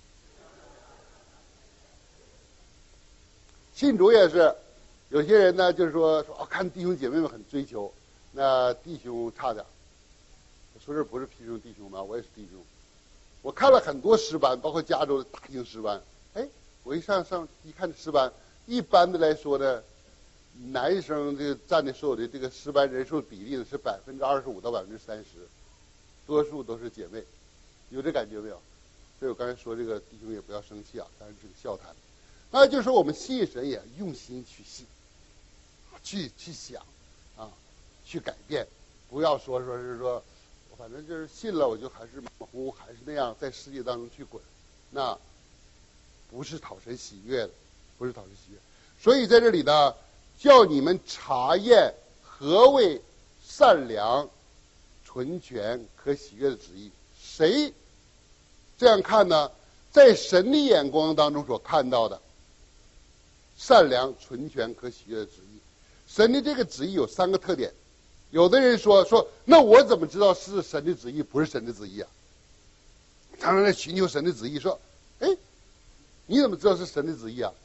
Speaker 1: 信主也是，有些人呢就是说看弟兄姐妹们很追求，那弟兄差点。说这不是批评弟兄吗？我也是弟兄。我看了很多诗班，包括加州的大型诗班。哎，我一上一看诗班，一般的来说呢，男生这个占的所有的这个诗班人数比例呢是25%到30%，多数都是姐妹。有这感觉没有？所以我刚才说这个弟兄也不要生气啊，当然这个笑谈。那就是说我们信神也用心去信，去想啊，去改变，不要说是说。反正就是信了，我就还是马虎，还是那样在世界当中去滚，那不是讨神喜悦的，不是讨神喜悦。所以在这里呢，叫你们查验何谓善良、纯全、可喜悦的旨意。谁这样看呢？在神的眼光当中所看到的善良、纯全、可喜悦的旨意。神的这个旨意有3个特点。有的人说，那我怎么知道是神的旨意，不是神的旨意啊？常常在寻求神的旨意，说，哎，你怎么知道是神的旨意啊？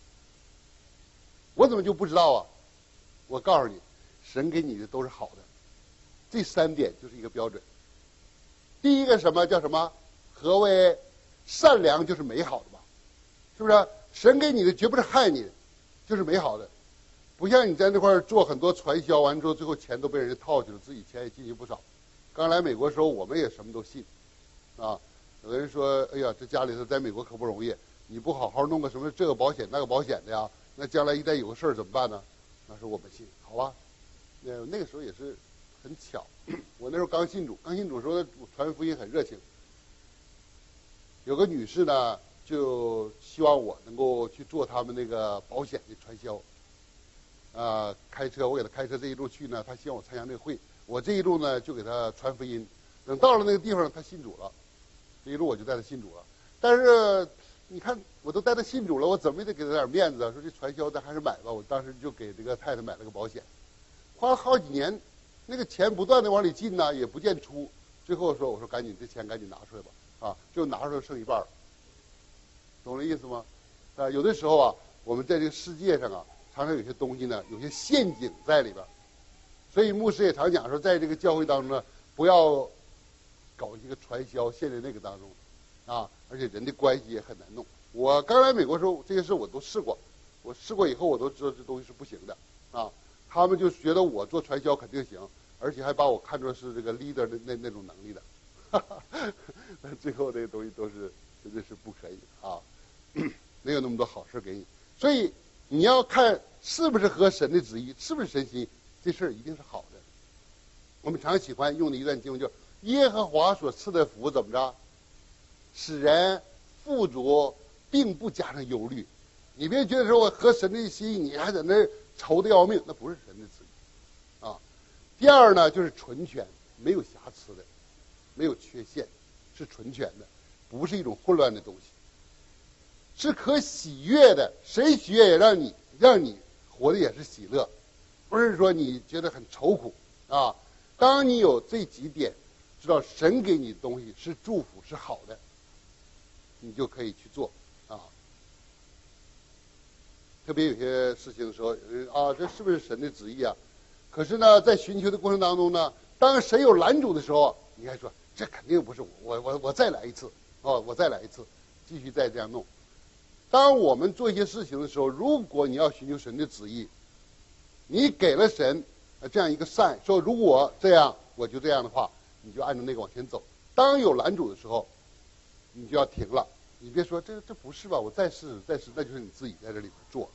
Speaker 1: 我怎么就不知道啊？我告诉你，神给你的都是好的。这3点就是一个标准。第一个什么叫什么？何为善良？就是美好的吧？是不是？神给你的绝不是害你的，就是美好的。不像你在那块儿做很多传销，完之后最后钱都被人家套去了，自己钱也进去不少。刚来美国的时候，我们也什么都信，啊，有的人说，哎呀，这家里头在美国可不容易，你不好好弄个什么这个保险那个保险的呀，那将来一旦有个事儿怎么办呢？那是我们信，好吧？那个时候也是很巧，我那时候刚信主的时候传福音很热情。有个女士呢，就希望我能够去做他们那个保险的传销。开车我给她开车这一路去呢，她希望我参加那个会，我这一路呢就给她传福音。等到了那个地方，她信主了，这一路我就带她信主了。但是你看，我都带她信主了，我怎么也得给她点面子，说这传销咱还是买吧。我当时就给这个太太买了个保险，花了好几年，那个钱不断的往里进呢，也不见出。最后我说赶紧这钱赶紧拿出来吧，就拿出来剩一半，懂这意思吗？有的时候啊，我们在这个世界上啊，常常有些东西呢，有些陷阱在里边。所以牧师也常讲说，在这个教会当中呢，不要搞一个传销陷在那个当中，而且人的关系也很难弄。我刚来美国的时候，这些事我都试过，我试过以后我都知道这东西是不行的，他们就觉得我做传销肯定行，而且还把我看作是这个 leader 的那种能力的，但最后这些东西都是真的是不可以没有那么多好事给你。所以你要看是不是合神的旨意，是不是神心，这事儿一定是好的。我们常喜欢用的一段经文叫耶和华所赐的福怎么着，使人富足，并不加上忧虑。你别觉得说我合神的心意，你还在那儿愁得要命，那不是神的旨意第二呢，就是纯全，没有瑕疵的，没有缺陷，是纯全的，不是一种混乱的东西，是可喜悦的。谁喜悦也让你活的也是喜乐，不是说你觉得很愁苦当你有这几点，知道神给你的东西是祝福是好的，你就可以去做特别有些事情的时候，这是不是神的旨意啊？可是呢，在寻求的过程当中呢，当神有拦阻的时候，你还说这肯定不是我再来一次我再来一次，继续再这样弄。当我们做一些事情的时候，如果你要寻求神的旨意，你给了神这样一个善，说如果这样我就这样的话，你就按照那个往前走。当有拦阻的时候，你就要停了。你别说这不是吧，我再试试，那就是你自己在这里面做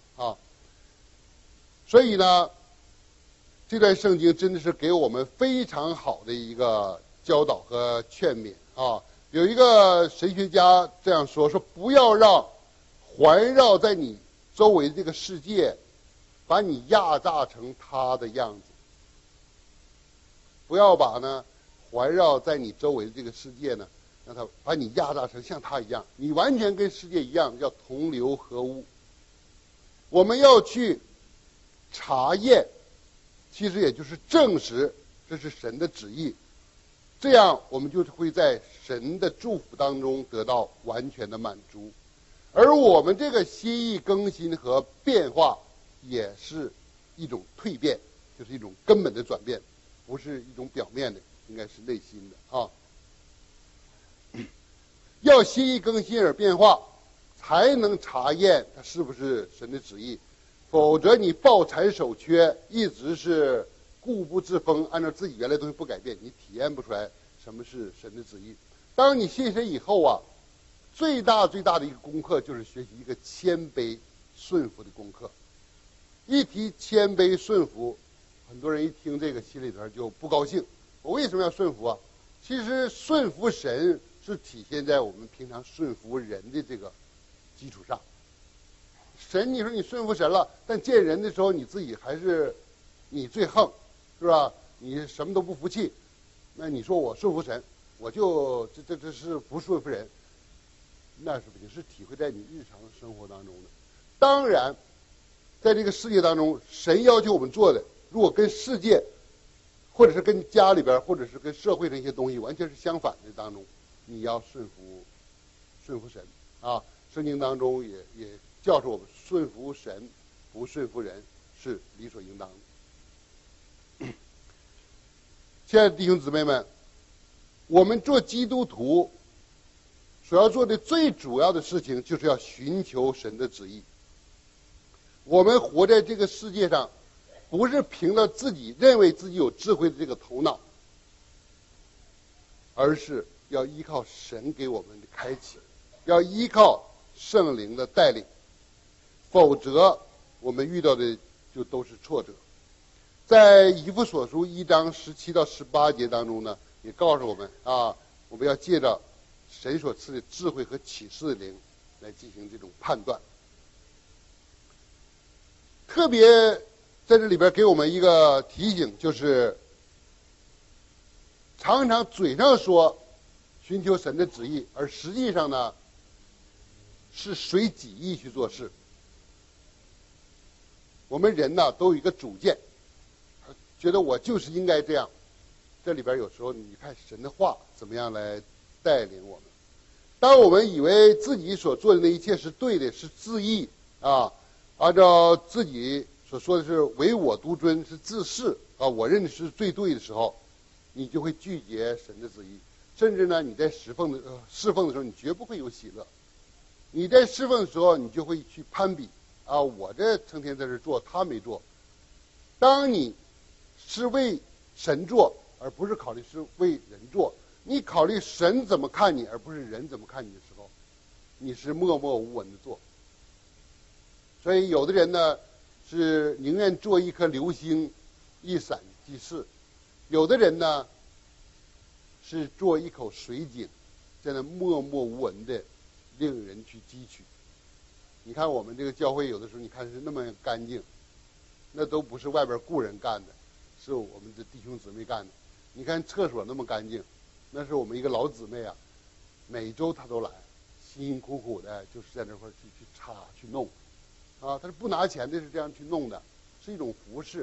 Speaker 1: 所以呢，这段圣经真的是给我们非常好的一个教导和劝勉有一个神学家这样说不要让环绕在你周围的这个世界把你压榨成他的样子，不要把环绕在你周围的这个世界呢，让他把你压榨成像他一样，你完全跟世界一样，要同流合污。我们要去查验，其实也就是证实这是神的旨意，这样我们就会在神的祝福当中得到完全的满足。而我们这个心意更新和变化也是一种蜕变，就是一种根本的转变，不是一种表面的，应该是内心的要心意更新而变化，才能查验它是不是神的旨意，否则你抱残守缺，一直是固步自封，按照自己原来的东西不改变，你体验不出来什么是神的旨意。当你信神以后最大的一个功课就是学习一个谦卑顺服的功课。一提谦卑顺服，很多人一听这个心里头就不高兴。我为什么要顺服其实顺服神是体现在我们平常顺服人的这个基础上。神，你说你顺服神了，但见人的时候你自己还是你最横，是吧？你什么都不服气，那你说我顺服神，我就这是不顺服人，那是不行，是体会在你日常生活当中的。当然，在这个世界当中，神要求我们做的，如果跟世界，或者是跟家里边，或者是跟社会的一些东西完全是相反的当中，你要顺服神圣经当中也教授我们顺服神，不顺服人是理所应当的。亲爱的弟兄姊妹们，我们做基督徒所要做的最主要的事情，就是要寻求神的旨意。我们活在这个世界上，不是凭着自己认为自己有智慧的这个头脑，而是要依靠神给我们的开启，要依靠圣灵的带领，否则我们遇到的就都是挫折。 在以弗所书1章17到18节当中呢，也告诉我们啊，我们要借着神所赐的智慧和启示的灵来进行这种判断。特别在这里边给我们一个提醒，就是常常嘴上说寻求神的旨意，而实际上呢是随己意去做事。我们人呢都有一个主见，觉得我就是应该这样。这里边有时候你看神的话怎么样来带领我们。当我们以为自己所做的那一切是对的，是自义啊，按照自己所说的是唯我独尊，是自恃啊，我认为是最对的时候，你就会拒绝神的旨意。甚至呢，你在侍奉的时候，你绝不会有喜乐。你在侍奉的时候，你就会去攀比啊，我这成天在这做，他没做。当你是为神做，而不是考虑是为人做，你考虑神怎么看你，而不是人怎么看你的时候，你是默默无闻的做。所以有的人呢是宁愿做一颗流星，一闪即逝；有的人呢是做一口水井，在那默默无闻的令人去汲取。你看我们这个教会有的时候，你看是那么干净，那都不是外边雇人干的，是我们的弟兄姊妹干的。你看厕所那么干净，那是我们一个老姊妹啊，每周她都来，辛辛苦苦的就是在那块去擦去弄，啊，她是不拿钱的，是这样去弄的，是一种服侍。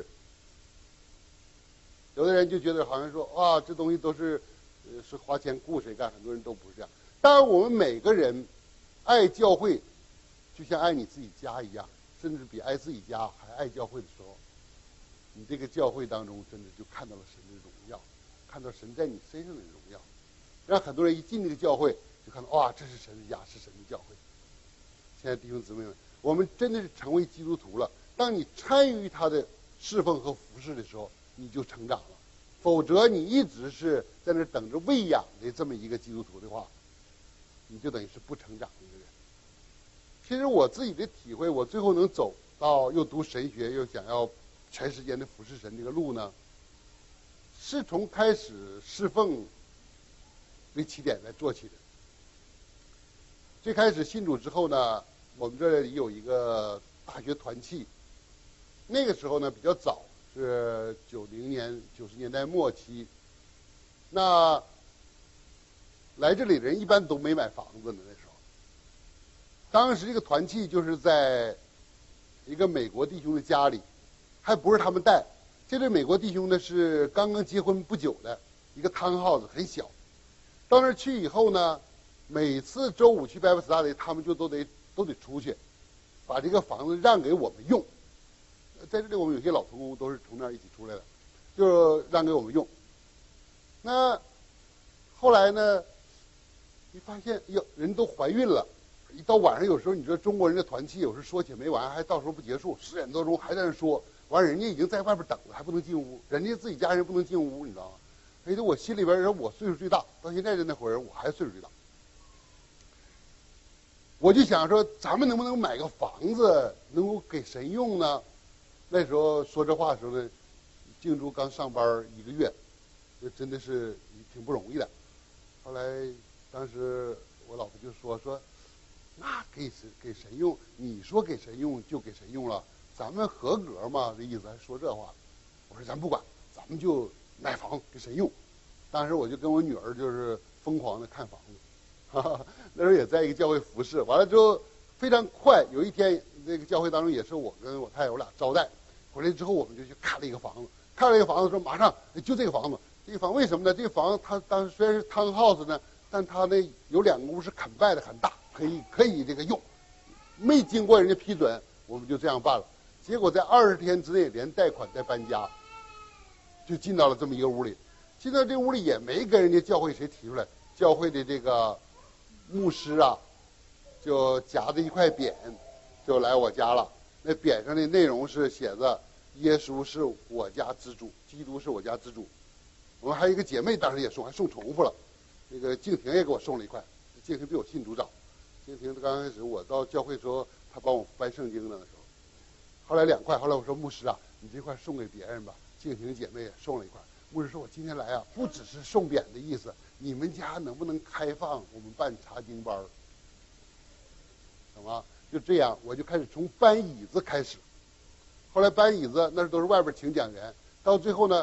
Speaker 1: 有的人就觉得好像说啊，这东西都是是花钱雇谁干，很多人都不是这样。当我们每个人爱教会，就像爱你自己家一样，甚至比爱自己家还爱教会的时候，你这个教会当中真的就看到了神的荣耀，看到神在你身上的荣耀，让很多人一进这个教会就看到哇，这是神的家，是神的教会。亲爱的弟兄姊妹们，我们真的是成为基督徒了。当你参与他的侍奉和服侍的时候，你就成长了。否则你一直是在那等着喂养的这么一个基督徒的话，你就等于是不成长的一个人。其实我自己的体会，我最后能走到又读神学又想要全时间的服侍神这个路呢，是从开始侍奉为起点来做起的。最开始信主之后呢，我们这里有一个大学团契，那个时候呢比较早，是90年代末期。那来这里的人一般都没买房子呢，那时候。当时这个团契就是在一个美国弟兄的家里，还不是他们带。这对美国弟兄呢是刚刚结婚不久的，一个townhouse很小。到那儿去以后呢，每次周五去 Bible study， 他们就都得出去，把这个房子让给我们用。在这里我们有些老同工都是从那儿一起出来的，就让给我们用。那后来呢，你发现哟，人都怀孕了。一到晚上，有时候你说中国人的团契有时候说起没完，还到时候不结束，10点多钟还在那说，完人家已经在外边等了，还不能进屋，人家自己家人不能进屋，你知道吗？所以我心里边人，我岁数最大，到现在的那伙人我还岁数最大。我就想说，咱们能不能买个房子，能够给神用呢？那时候说这话的时候呢，静珠刚上班1个月，这真的是挺不容易的。后来当时我老婆就说。那给神用，你说给神用就给神用了，咱们合格吗？这意思还说这话。我说咱不管，咱们就买房给神用。当时我就跟我女儿就是疯狂的看房子，哈哈，那时候也在一个教会服侍。完了之后非常快，有一天那个教会当中也是我跟我太太我俩招待，回来之后我们就去看了一个房子，看了一个房子说马上就这个房子，这个房为什么呢？这个房它当时虽然是townhouse呢，但它那有2个屋是肯拜的，很大。可以这个用，没经过人家批准，我们就这样办了。结果在20天之内，连贷款带搬家，就进到了这么一个屋里。进到这屋里也没跟人家教会谁提出来，教会的这个牧师啊，就夹着一块匾，就来我家了。那匾上的内容是写着“耶稣是我家之主，基督是我家之主”。我们还有一个姐妹当时也送，还送重复了。那个静婷也给我送了一块，静婷比我信主早。静婷刚开始我到教会的时候，她帮我翻圣经呢，那时候。后来2块，后来我说牧师啊，你这块送给别人吧， 静行姐妹也送了一块。牧师说：“我今天来啊，不只是送匾的意思，你们家能不能开放我们办查经班？懂吗？就这样，我就开始从搬椅子开始。后来搬椅子，那都是外边请讲员。到最后呢，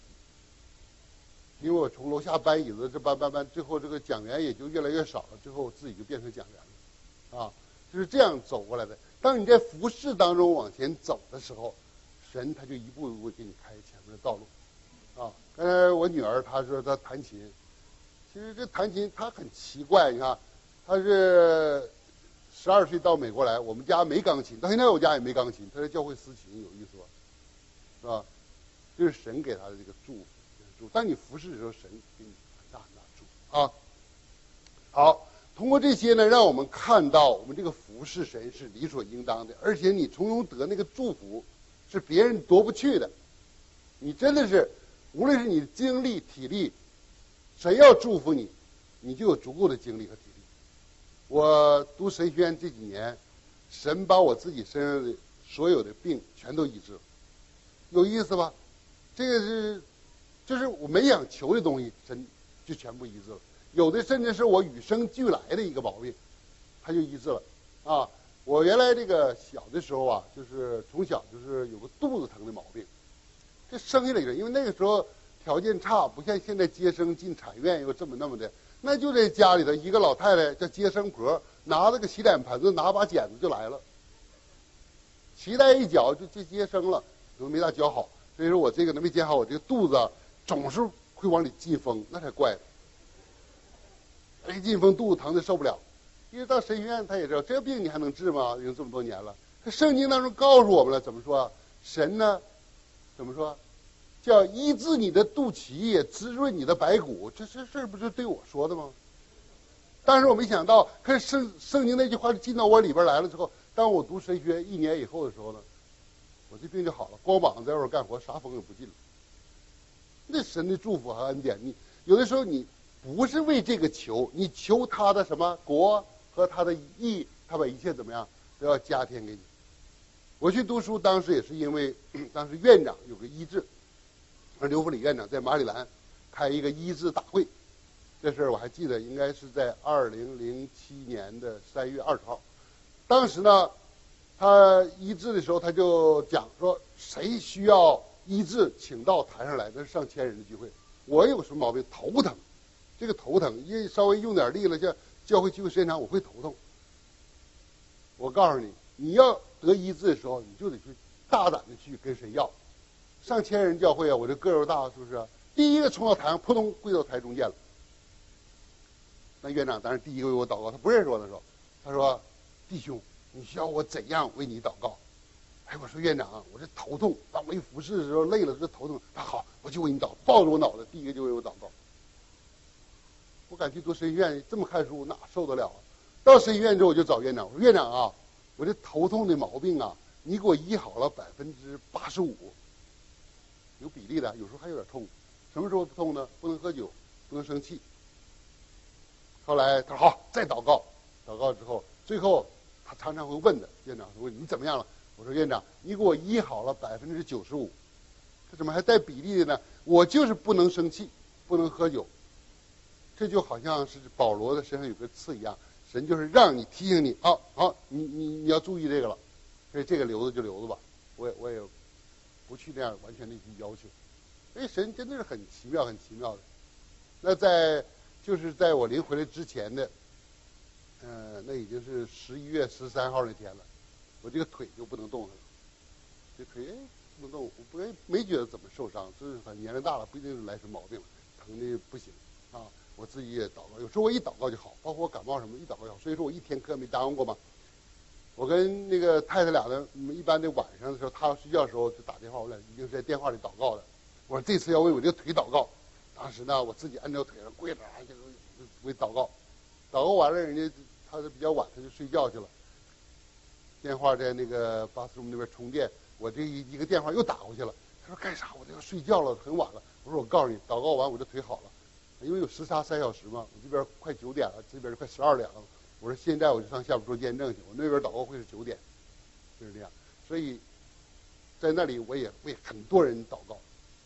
Speaker 1: 因为我从楼下搬椅子，这搬，最后这个讲员也就越来越少了。最后我自己就变成讲员了，啊，就是这样走过来的。当你在服侍当中往前走的时候，神他就一步一步给你开前面的道路。”啊，刚才我女儿她说她弹琴，其实这弹琴她很奇怪，你看，她是12岁到美国来，我们家没钢琴，到现在我家也没钢琴，她在教会司琴，有意思吧？是吧？这是神给她的这个祝福。当你服侍的时候，神给你很大很大祝福啊。好，通过这些呢，让我们看到我们这个服侍神是理所应当的，而且你从中得那个祝福，是别人夺不去的。你真的是。无论是你的精力、体力，神要祝福你，你就有足够的精力和体力。我读神学院这几年，神把我自己身上的所有的病全都医治了，有意思吧？这个就是我没想求的东西，神就全部医治了。有的甚至是我与生俱来的一个毛病，他就医治了。啊，我原来这个小的时候啊，就是从小就是有个肚子疼的毛病。这生下来的，因为那个时候条件差，不像现在接生进产院又这么那么的，那就在家里头一个老太太叫接生婆，拿着个洗脸盆子，拿把剪子就来了，脐带一绞就接生了，可能没大绞好，所以说我这个呢没剪好，我这个肚子总是会往里进风，那才怪呢。一进风肚子疼的受不了，因为到神学院他也知道这个病你还能治吗？已经这么多年了。这圣经当中告诉我们了，怎么说？神呢？怎么说？叫医治你的肚脐，也滋润你的白骨。这事不是对我说的吗？但是我没想到，可是圣经那句话就进到我里边来了之后，当我读神学1年以后的时候呢，我这病就好了，光膀子在外边干活，啥风也不进了。那神的祝福和恩典，你有的时候你不是为这个求，你求他的什么国和他的义，他把一切怎么样都要加添给你。我去读书，当时也是因为当时院长有个医治，刘福礼院长在马里兰开一个医治大会，这事儿我还记得，应该是在2007年的3月20号。当时呢，他医治的时候，他就讲说，谁需要医治，请到台上来。那是上千人的聚会。我有什么毛病？头疼，这个头疼一稍微用点力了，像教会聚会时间长，我会头痛。我告诉你，你要得医治的时候，你就得去大胆的去跟神要。上千人教会啊，我这个儿又大，是不是？第一个冲到台上，扑通跪到台中间了。那院长当然第一个为我祷告，他不认识我的时候，他说：“弟兄，你需要我怎样为你祷告？”哎，我说院长啊，我这头痛，当我一服侍的时候累了，这头痛。他好，我就为你祷，抱着我脑袋，第一个就为我祷告。我敢去读神学院，这么看书哪受得了啊？到神学院之后，我就找院长，我说院长啊，我这头痛的毛病啊，你给我医好了85%，有比例的，有时候还有点痛。什么时候不痛呢？不能喝酒，不能生气。后来他说好，再祷告，祷告之后，最后他常常会问的，院长说你怎么样了？我说院长，你给我医好了95%，这怎么还带比例的呢？我就是不能生气，不能喝酒。这就好像是保罗的身上有个刺一样，神就是让你提醒你，好，你要注意这个了，所以这个留着就留着吧，我也不去那样完全的去要求。所以神真的是很奇妙，很奇妙的。那就是在我临回来之前的，那已经是11月13号那天了，我这个腿就不能动了，这腿不能动，我没觉得怎么受伤，就是反正年龄大了不一定是来什么毛病了，疼的不行啊。我自己也祷告，有时候我一祷告就好，包括我感冒什么一祷告就好，所以说我一天课没耽误过嘛。我跟那个太太俩呢，一般的晚上的时候，她睡觉的时候就打电话，我俩一定是在电话里祷告的。我说这次要为我这个腿祷告。当时呢，我自己按照腿上跪着，就为祷告。祷告完了，人家他是比较晚，他就睡觉去了。电话在那个巴斯rum那边充电，我这一个电话又打过去了。他说干啥？我这要睡觉了，很晚了。我说我告诉你，祷告完我这腿好了。因为有时差3小时嘛，我这边快9点了，这边快12点了。我说现在我就上下边做见证去，我那边祷告会是9点，就是这样。所以在那里我也为很多人祷告，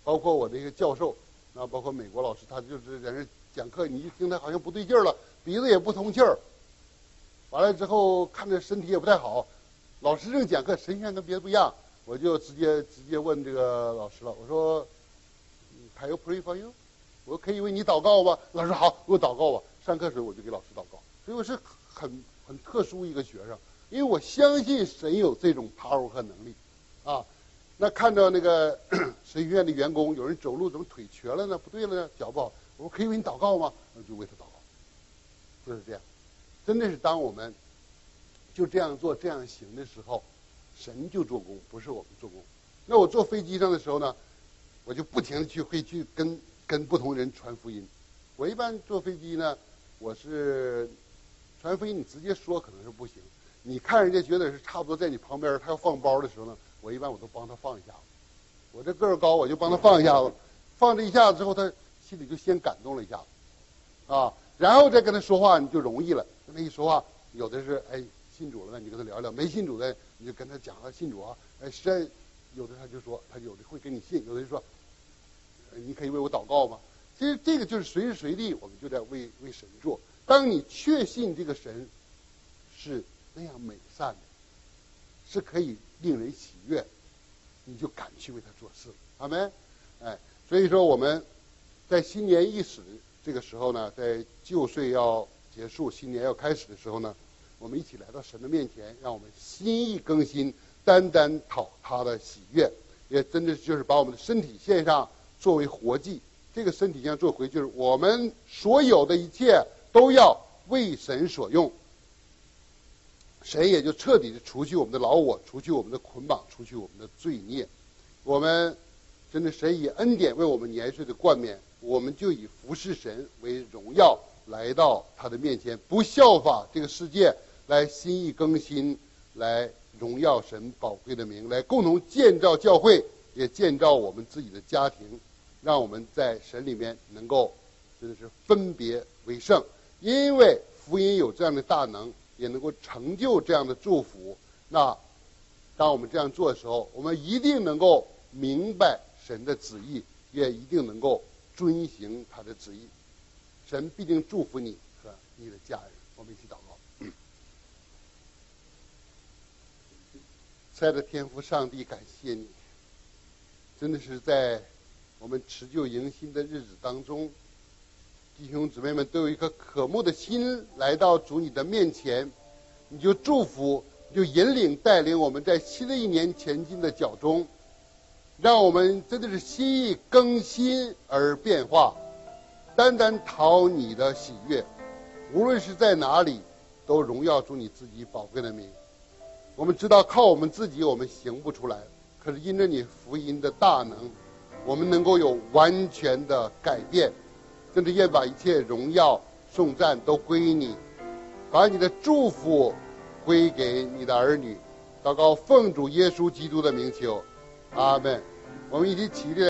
Speaker 1: 包括我那个教授，那包括美国老师，他就是在那讲课，你一听他好像不对劲儿了，鼻子也不通气儿，完了之后看着身体也不太好。老师正讲课，神仙跟别的不一样，我就直接问这个老师了，我说 ，Can you pray for you？ 我可以为你祷告吗？老师好，给我祷告吧。上课时候我就给老师祷告，所以我是很特殊一个学生，因为我相信神有这种 power 和能力，啊，那看到那个神学院的员工有人走路怎么腿瘸了呢？不对了呢，脚不好，我说可以为你祷告吗？我就为他祷告，就是这样，真的是当我们就这样做这样行的时候，神就做工，不是我们做工。那我坐飞机上的时候呢，我就不停的会去跟不同人传福音。我一般坐飞机呢，我是传福音，你直接说可能是不行。你看人家觉得是差不多在你旁边，他要放包的时候呢，我一般我都帮他放一下子。我这个儿高，我就帮他放一下子。放这一下子之后，他心里就先感动了一下子，啊，然后再跟他说话你就容易了。跟他一说话，有的是信主了，那你就跟他聊聊；没信主的，你就跟他讲信主啊。实在有的他就说，他有的会跟你信，有的就说，你可以为我祷告吗？其实这个就是随时随地我们就在为神做。当你确信这个神是那样美善的，是可以令人喜悦，你就敢去为他做事。阿们。所以说我们在新年伊始这个时候呢，在旧岁要结束，新年要开始的时候呢，我们一起来到神的面前，让我们心意更新，单单讨他的喜悦，也真的就是把我们的身体献上作为活祭。这个身体献上做回，就是我们所有的一切都要为神所用，神也就彻底的除去我们的老我，除去我们的捆绑，除去我们的罪孽。我们真的神以恩典为我们年岁的冠冕，我们就以服侍神为荣耀来到他的面前，不效法这个世界，来心意更新，来荣耀神宝贵的名，来共同建造教会，也建造我们自己的家庭，让我们在神里面能够真的是分别为圣。因为福音有这样的大能，也能够成就这样的祝福。那当我们这样做的时候，我们一定能够明白神的旨意，也一定能够遵行他的旨意。神必定祝福你和你的家人。我们一起祷告。亲爱的天父上帝，感谢你，真的是在我们持旧迎新的日子当中，弟兄姊妹们都有一颗渴慕的心来到主你的面前，你就祝福，你就引领带领我们在新的一年前进的脚中，让我们真的是心意更新而变化，单单讨你的喜悦，无论是在哪里都荣耀主你自己宝贵的名。我们知道靠我们自己我们行不出来，可是因着你福音的大能，我们能够有完全的改变，甚至愿把一切荣耀颂赞都归你，把你的祝福归给你的儿女。祷告奉主耶稣基督的名求，阿们。我们一起起立。